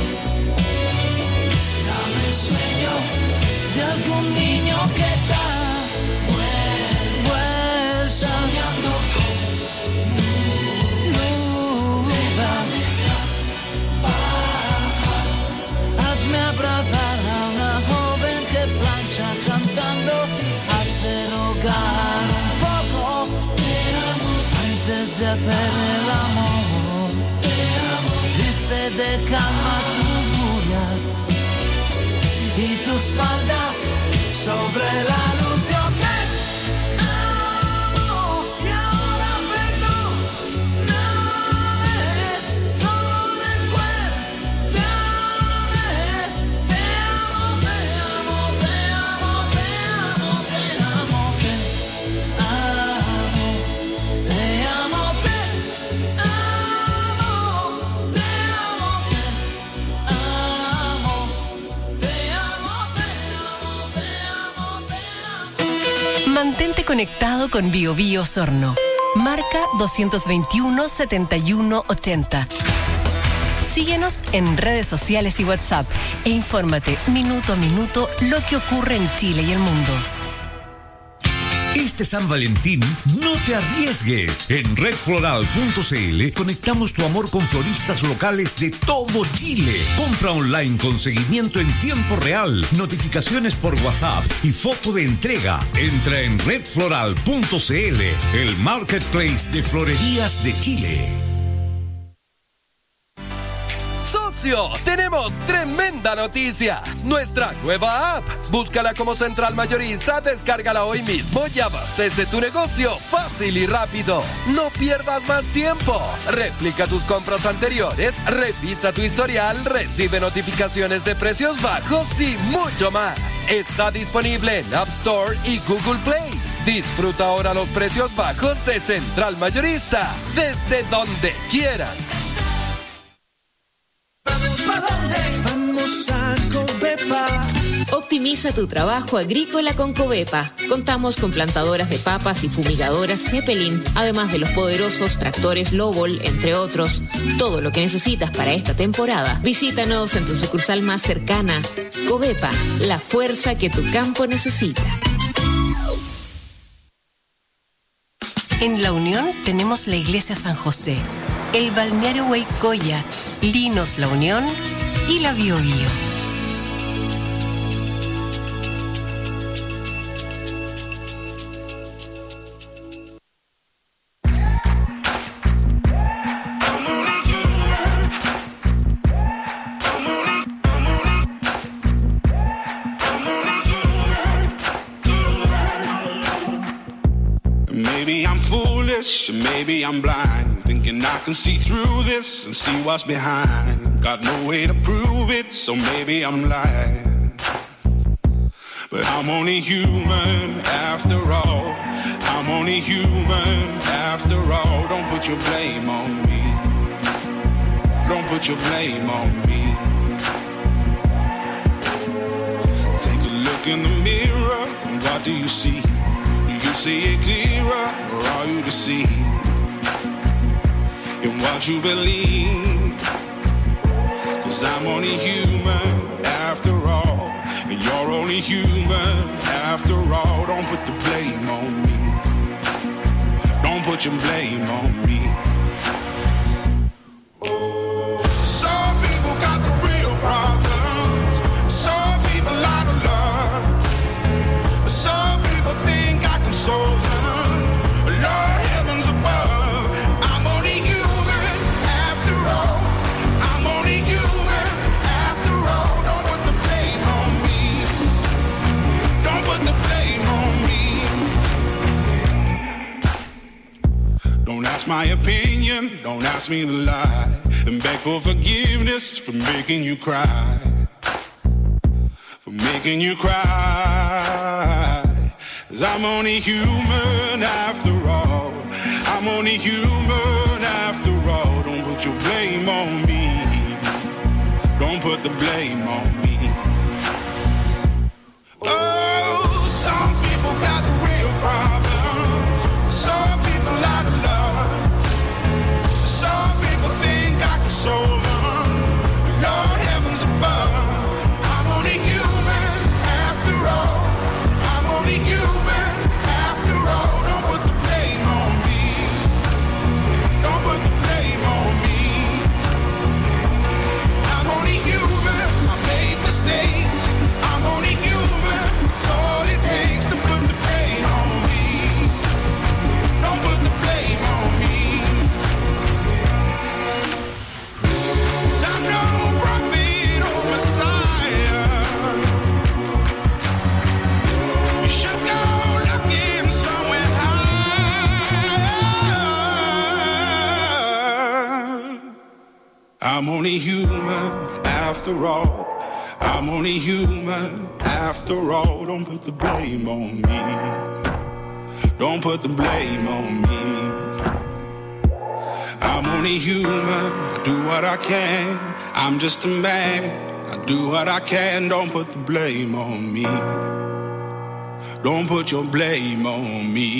Dame sueño de algún niño que da vueltas, soñando con nubes. Hazme abrazar a una joven que plancha cantando, hazte rogar un poco. Te amo antes de hacer el amor. Te amo. Viste de calma tu furia y tus faldas sobre la luz. Yo te amo y ahora perdóname, solo recuérdame. Te amo, te amo, te amo, te amo, te amo, te amo, te amo, te Mantente conectado con Bio Bio Osorno. Marca dos veintiuno, setenta y uno, ochenta. Síguenos en redes sociales y WhatsApp e infórmate minuto a minuto lo que ocurre en Chile y el mundo. Este San Valentín, no te arriesgues. En red floral punto c l conectamos tu amor con floristas locales de todo Chile. Compra online con seguimiento en tiempo real, notificaciones por WhatsApp y foto de entrega. Entra en red floral punto c l, el marketplace de florerías de Chile. ¡Socio! ¡Tenemos tremenda noticia! Nuestra nueva app. Búscala como Central Mayorista, descárgala hoy mismo y abastece tu negocio fácil y rápido. No pierdas más tiempo. Replica tus compras anteriores, revisa tu historial, recibe notificaciones de precios bajos y mucho más. Está disponible en App Store y Google Play. Disfruta ahora los precios bajos de Central Mayorista, desde donde quieras. ¿Para dónde? Vamos a Covepa. Optimiza tu trabajo agrícola con Covepa. Contamos con plantadoras de papas y fumigadoras Zeppelin, además de los poderosos tractores Lobol, entre otros. Todo lo que necesitas para esta temporada. Visítanos en tu sucursal más cercana. Covepa, la fuerza que tu campo necesita. En La Unión tenemos la Iglesia San José, el balneario Huaycoya, Linos La Unión y la Bio Bio. Maybe I'm foolish, maybe I'm blind, thinking I can see through this and see what's behind. Got no way to prove it, so maybe I'm lying. But I'm only human after all. I'm only human after all. Don't put your blame on me. Don't put your blame on me. Take a look in the mirror, and what do you see? Do you see it clearer, or are you deceived in what you believe? 'Cause I'm only human after all, and you're only human after all. Don't put the blame on me. Don't put your blame on me. Some people got the real problem. my opinion, don't ask me to lie, and beg for forgiveness for making you cry, for making you cry. 'Cause I'm only human after all, I'm only human after all. Don't put your blame on me, don't put the blame on me. Oh, some people got the real problems, some people out of love, some people think I can solve them, Lord heavens above. I'm only human after all, I'm only human after all. Don't put the blame on me, don't put the blame on me. I'm only human, I made mistakes, I'm only human, it's all it takes to put the blame on me. Don't put the blame on me. 'Cause I'm no prophet or Messiah. You should go looking somewhere high. I'm only human after all, I'm only human after all. Don't put the blame on me, don't put the blame on me. I'm only human, I do what I can, I'm just a man, I do what I can. Don't put the blame on me, don't put your blame on me.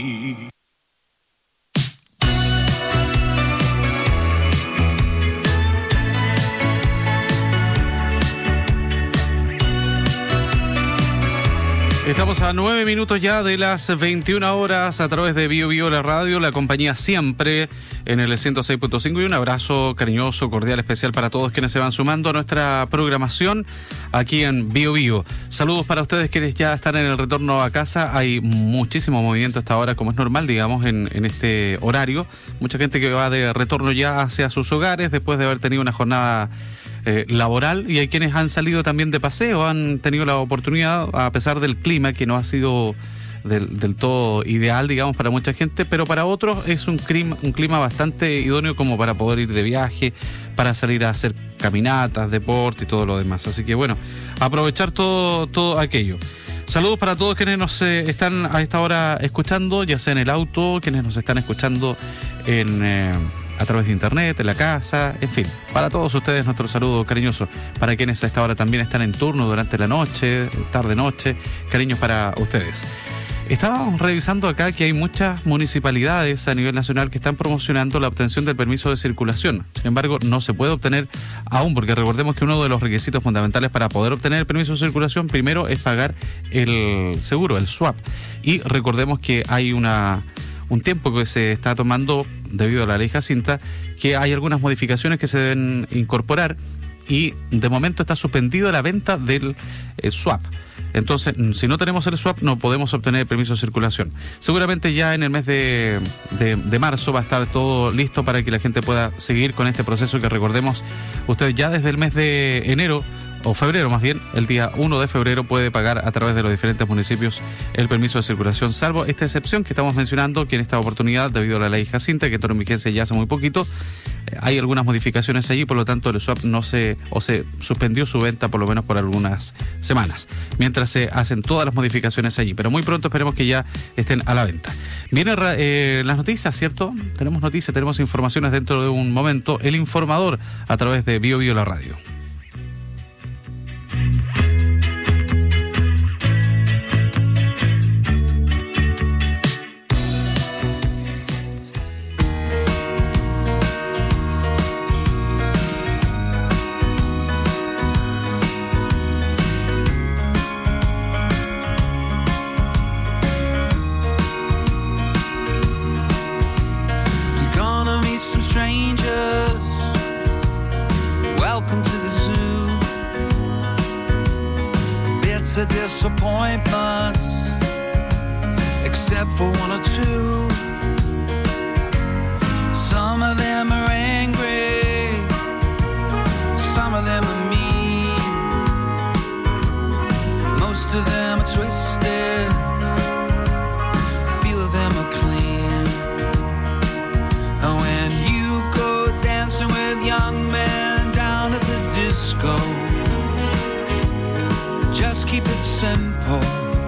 Estamos a nueve minutos ya de las veintiuna horas a través de Bio Bio la radio, la compañía siempre en el ciento seis punto cinco, y un abrazo cariñoso, cordial, especial para todos quienes se van sumando a nuestra programación aquí en Bio Bio. Saludos para ustedes quienes ya están en el retorno a casa. Hay muchísimo movimiento a esta hora, como es normal, digamos, en, en este horario. Mucha gente que va de retorno ya hacia sus hogares después de haber tenido una jornada Eh, laboral, y hay quienes han salido también de paseo, han tenido la oportunidad, a pesar del clima que no ha sido del, del todo ideal, digamos, para mucha gente, pero para otros es un clima, un clima bastante idóneo como para poder ir de viaje, para salir a hacer caminatas, deporte y todo lo demás. Así que bueno, aprovechar todo, todo aquello. Saludos para todos quienes nos eh, están a esta hora escuchando, ya sea en el auto, quienes nos están escuchando en... Eh, a través de internet, en la casa, en fin, para todos ustedes nuestro saludo cariñoso. Para quienes a esta hora también están en turno durante la noche, tarde-noche, cariños para ustedes. Estábamos revisando acá que hay muchas municipalidades a nivel nacional que están promocionando la obtención del permiso de circulación. Sin embargo, no se puede obtener aún, porque recordemos que uno de los requisitos fundamentales para poder obtener el permiso de circulación primero es pagar el seguro, el swap. Y recordemos que hay una... un tiempo que se está tomando debido a la ley Jacinta, que hay algunas modificaciones que se deben incorporar, y de momento está suspendido la venta del eh, swap. Entonces, si no tenemos el swap, no podemos obtener el permiso de circulación. Seguramente ya en el mes de, de, de marzo va a estar todo listo para que la gente pueda seguir con este proceso, que recordemos, ustedes ya desde el mes de enero, o febrero más bien, el día uno de febrero puede pagar a través de los diferentes municipios el permiso de circulación, salvo esta excepción que estamos mencionando, que en esta oportunidad, debido a la ley Jacinta, que entró en vigencia ya hace muy poquito, eh, hay algunas modificaciones allí, por lo tanto el swap no se, o se suspendió su venta por lo menos por algunas semanas, mientras se hacen todas las modificaciones allí, pero muy pronto esperemos que ya estén a la venta. Vienen eh, las noticias, ¿cierto? Tenemos noticias, tenemos informaciones dentro de un momento, el informador a través de Bio Bio la radio. of disappointments, except for one or two. Some of them are angry, some of them are mean, most of them are twisted, a few of them are clean. keep it simple.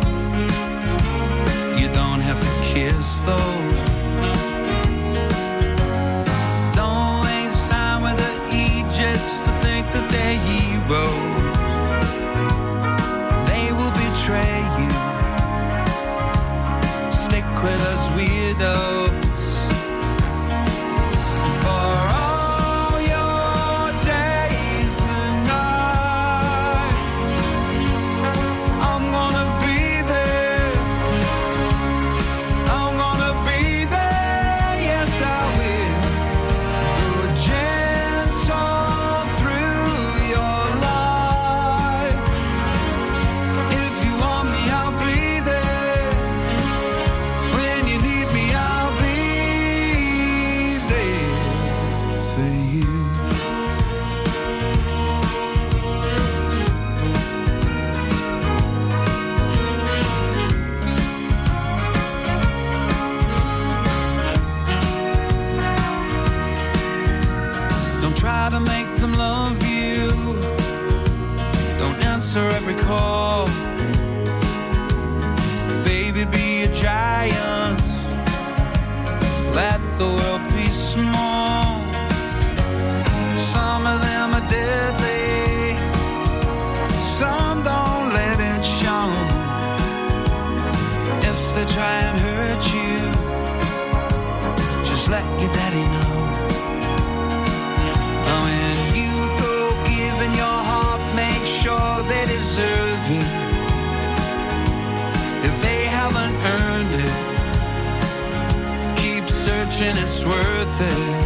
You don't have to kiss though. Don't waste time with the Egypts to think that they're heroes. They will betray you. Stick with us weirdos. Every call, baby, be a giant. Let the world be small. Some of them are deadly. Some don't let it show. If they try and hurt you, just let your daddy know. When you go giving your heart, make sure they deserve it. If they haven't earned it, keep searching, it's worth it.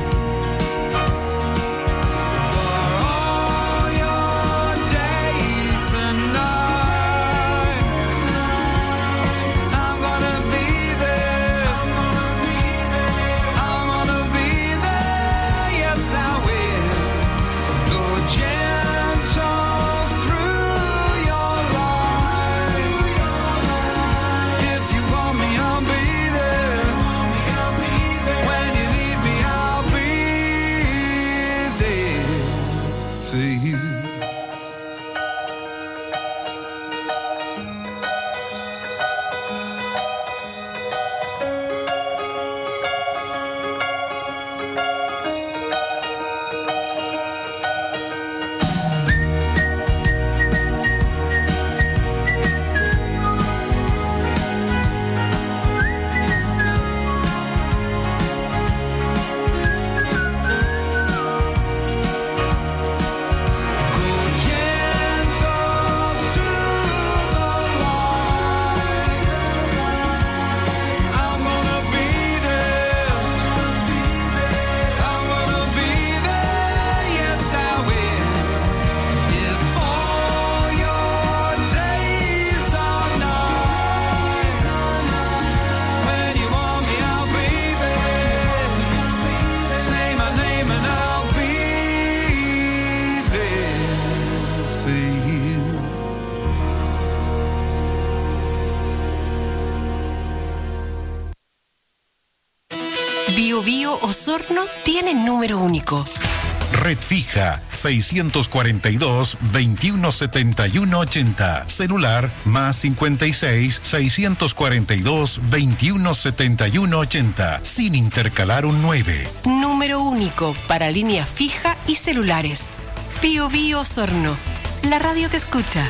Bio Bio Osorno tiene número único. Red fija seiscientos cuarenta y dos, veintiuno setenta y uno ochenta. Celular más cincuenta y seis, seiscientos cuarenta y dos, veintiuno setenta y uno ochenta. Sin intercalar un nueve. Número único para línea fija y celulares. Bio Bio Osorno. La radio te escucha.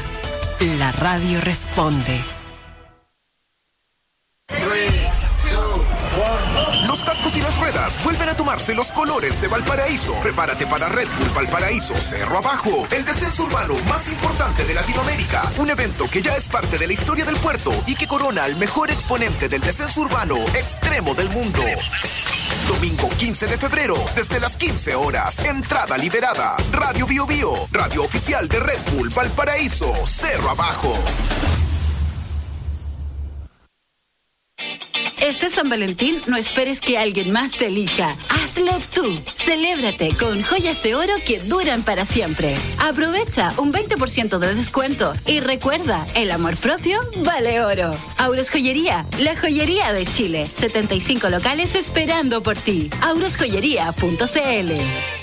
La radio responde. Los cascos y las ruedas vuelven a tomarse los colores de Valparaíso. Prepárate para Red Bull Valparaíso Cerro Abajo, el descenso urbano más importante de Latinoamérica. Un evento que ya es parte de la historia del puerto y que corona al mejor exponente del descenso urbano extremo del mundo. Domingo quince de febrero, desde las quince horas. Entrada liberada. Radio Bio Bio, radio oficial de Red Bull Valparaíso Cerro Abajo. Este San Valentín no esperes que alguien más te elija. Hazlo tú. Celébrate con joyas de oro que duran para siempre. Aprovecha un veinte por ciento de descuento y recuerda, el amor propio vale oro. Auros Joyería, la joyería de Chile. setenta y cinco locales esperando por ti. auros joyería punto c l.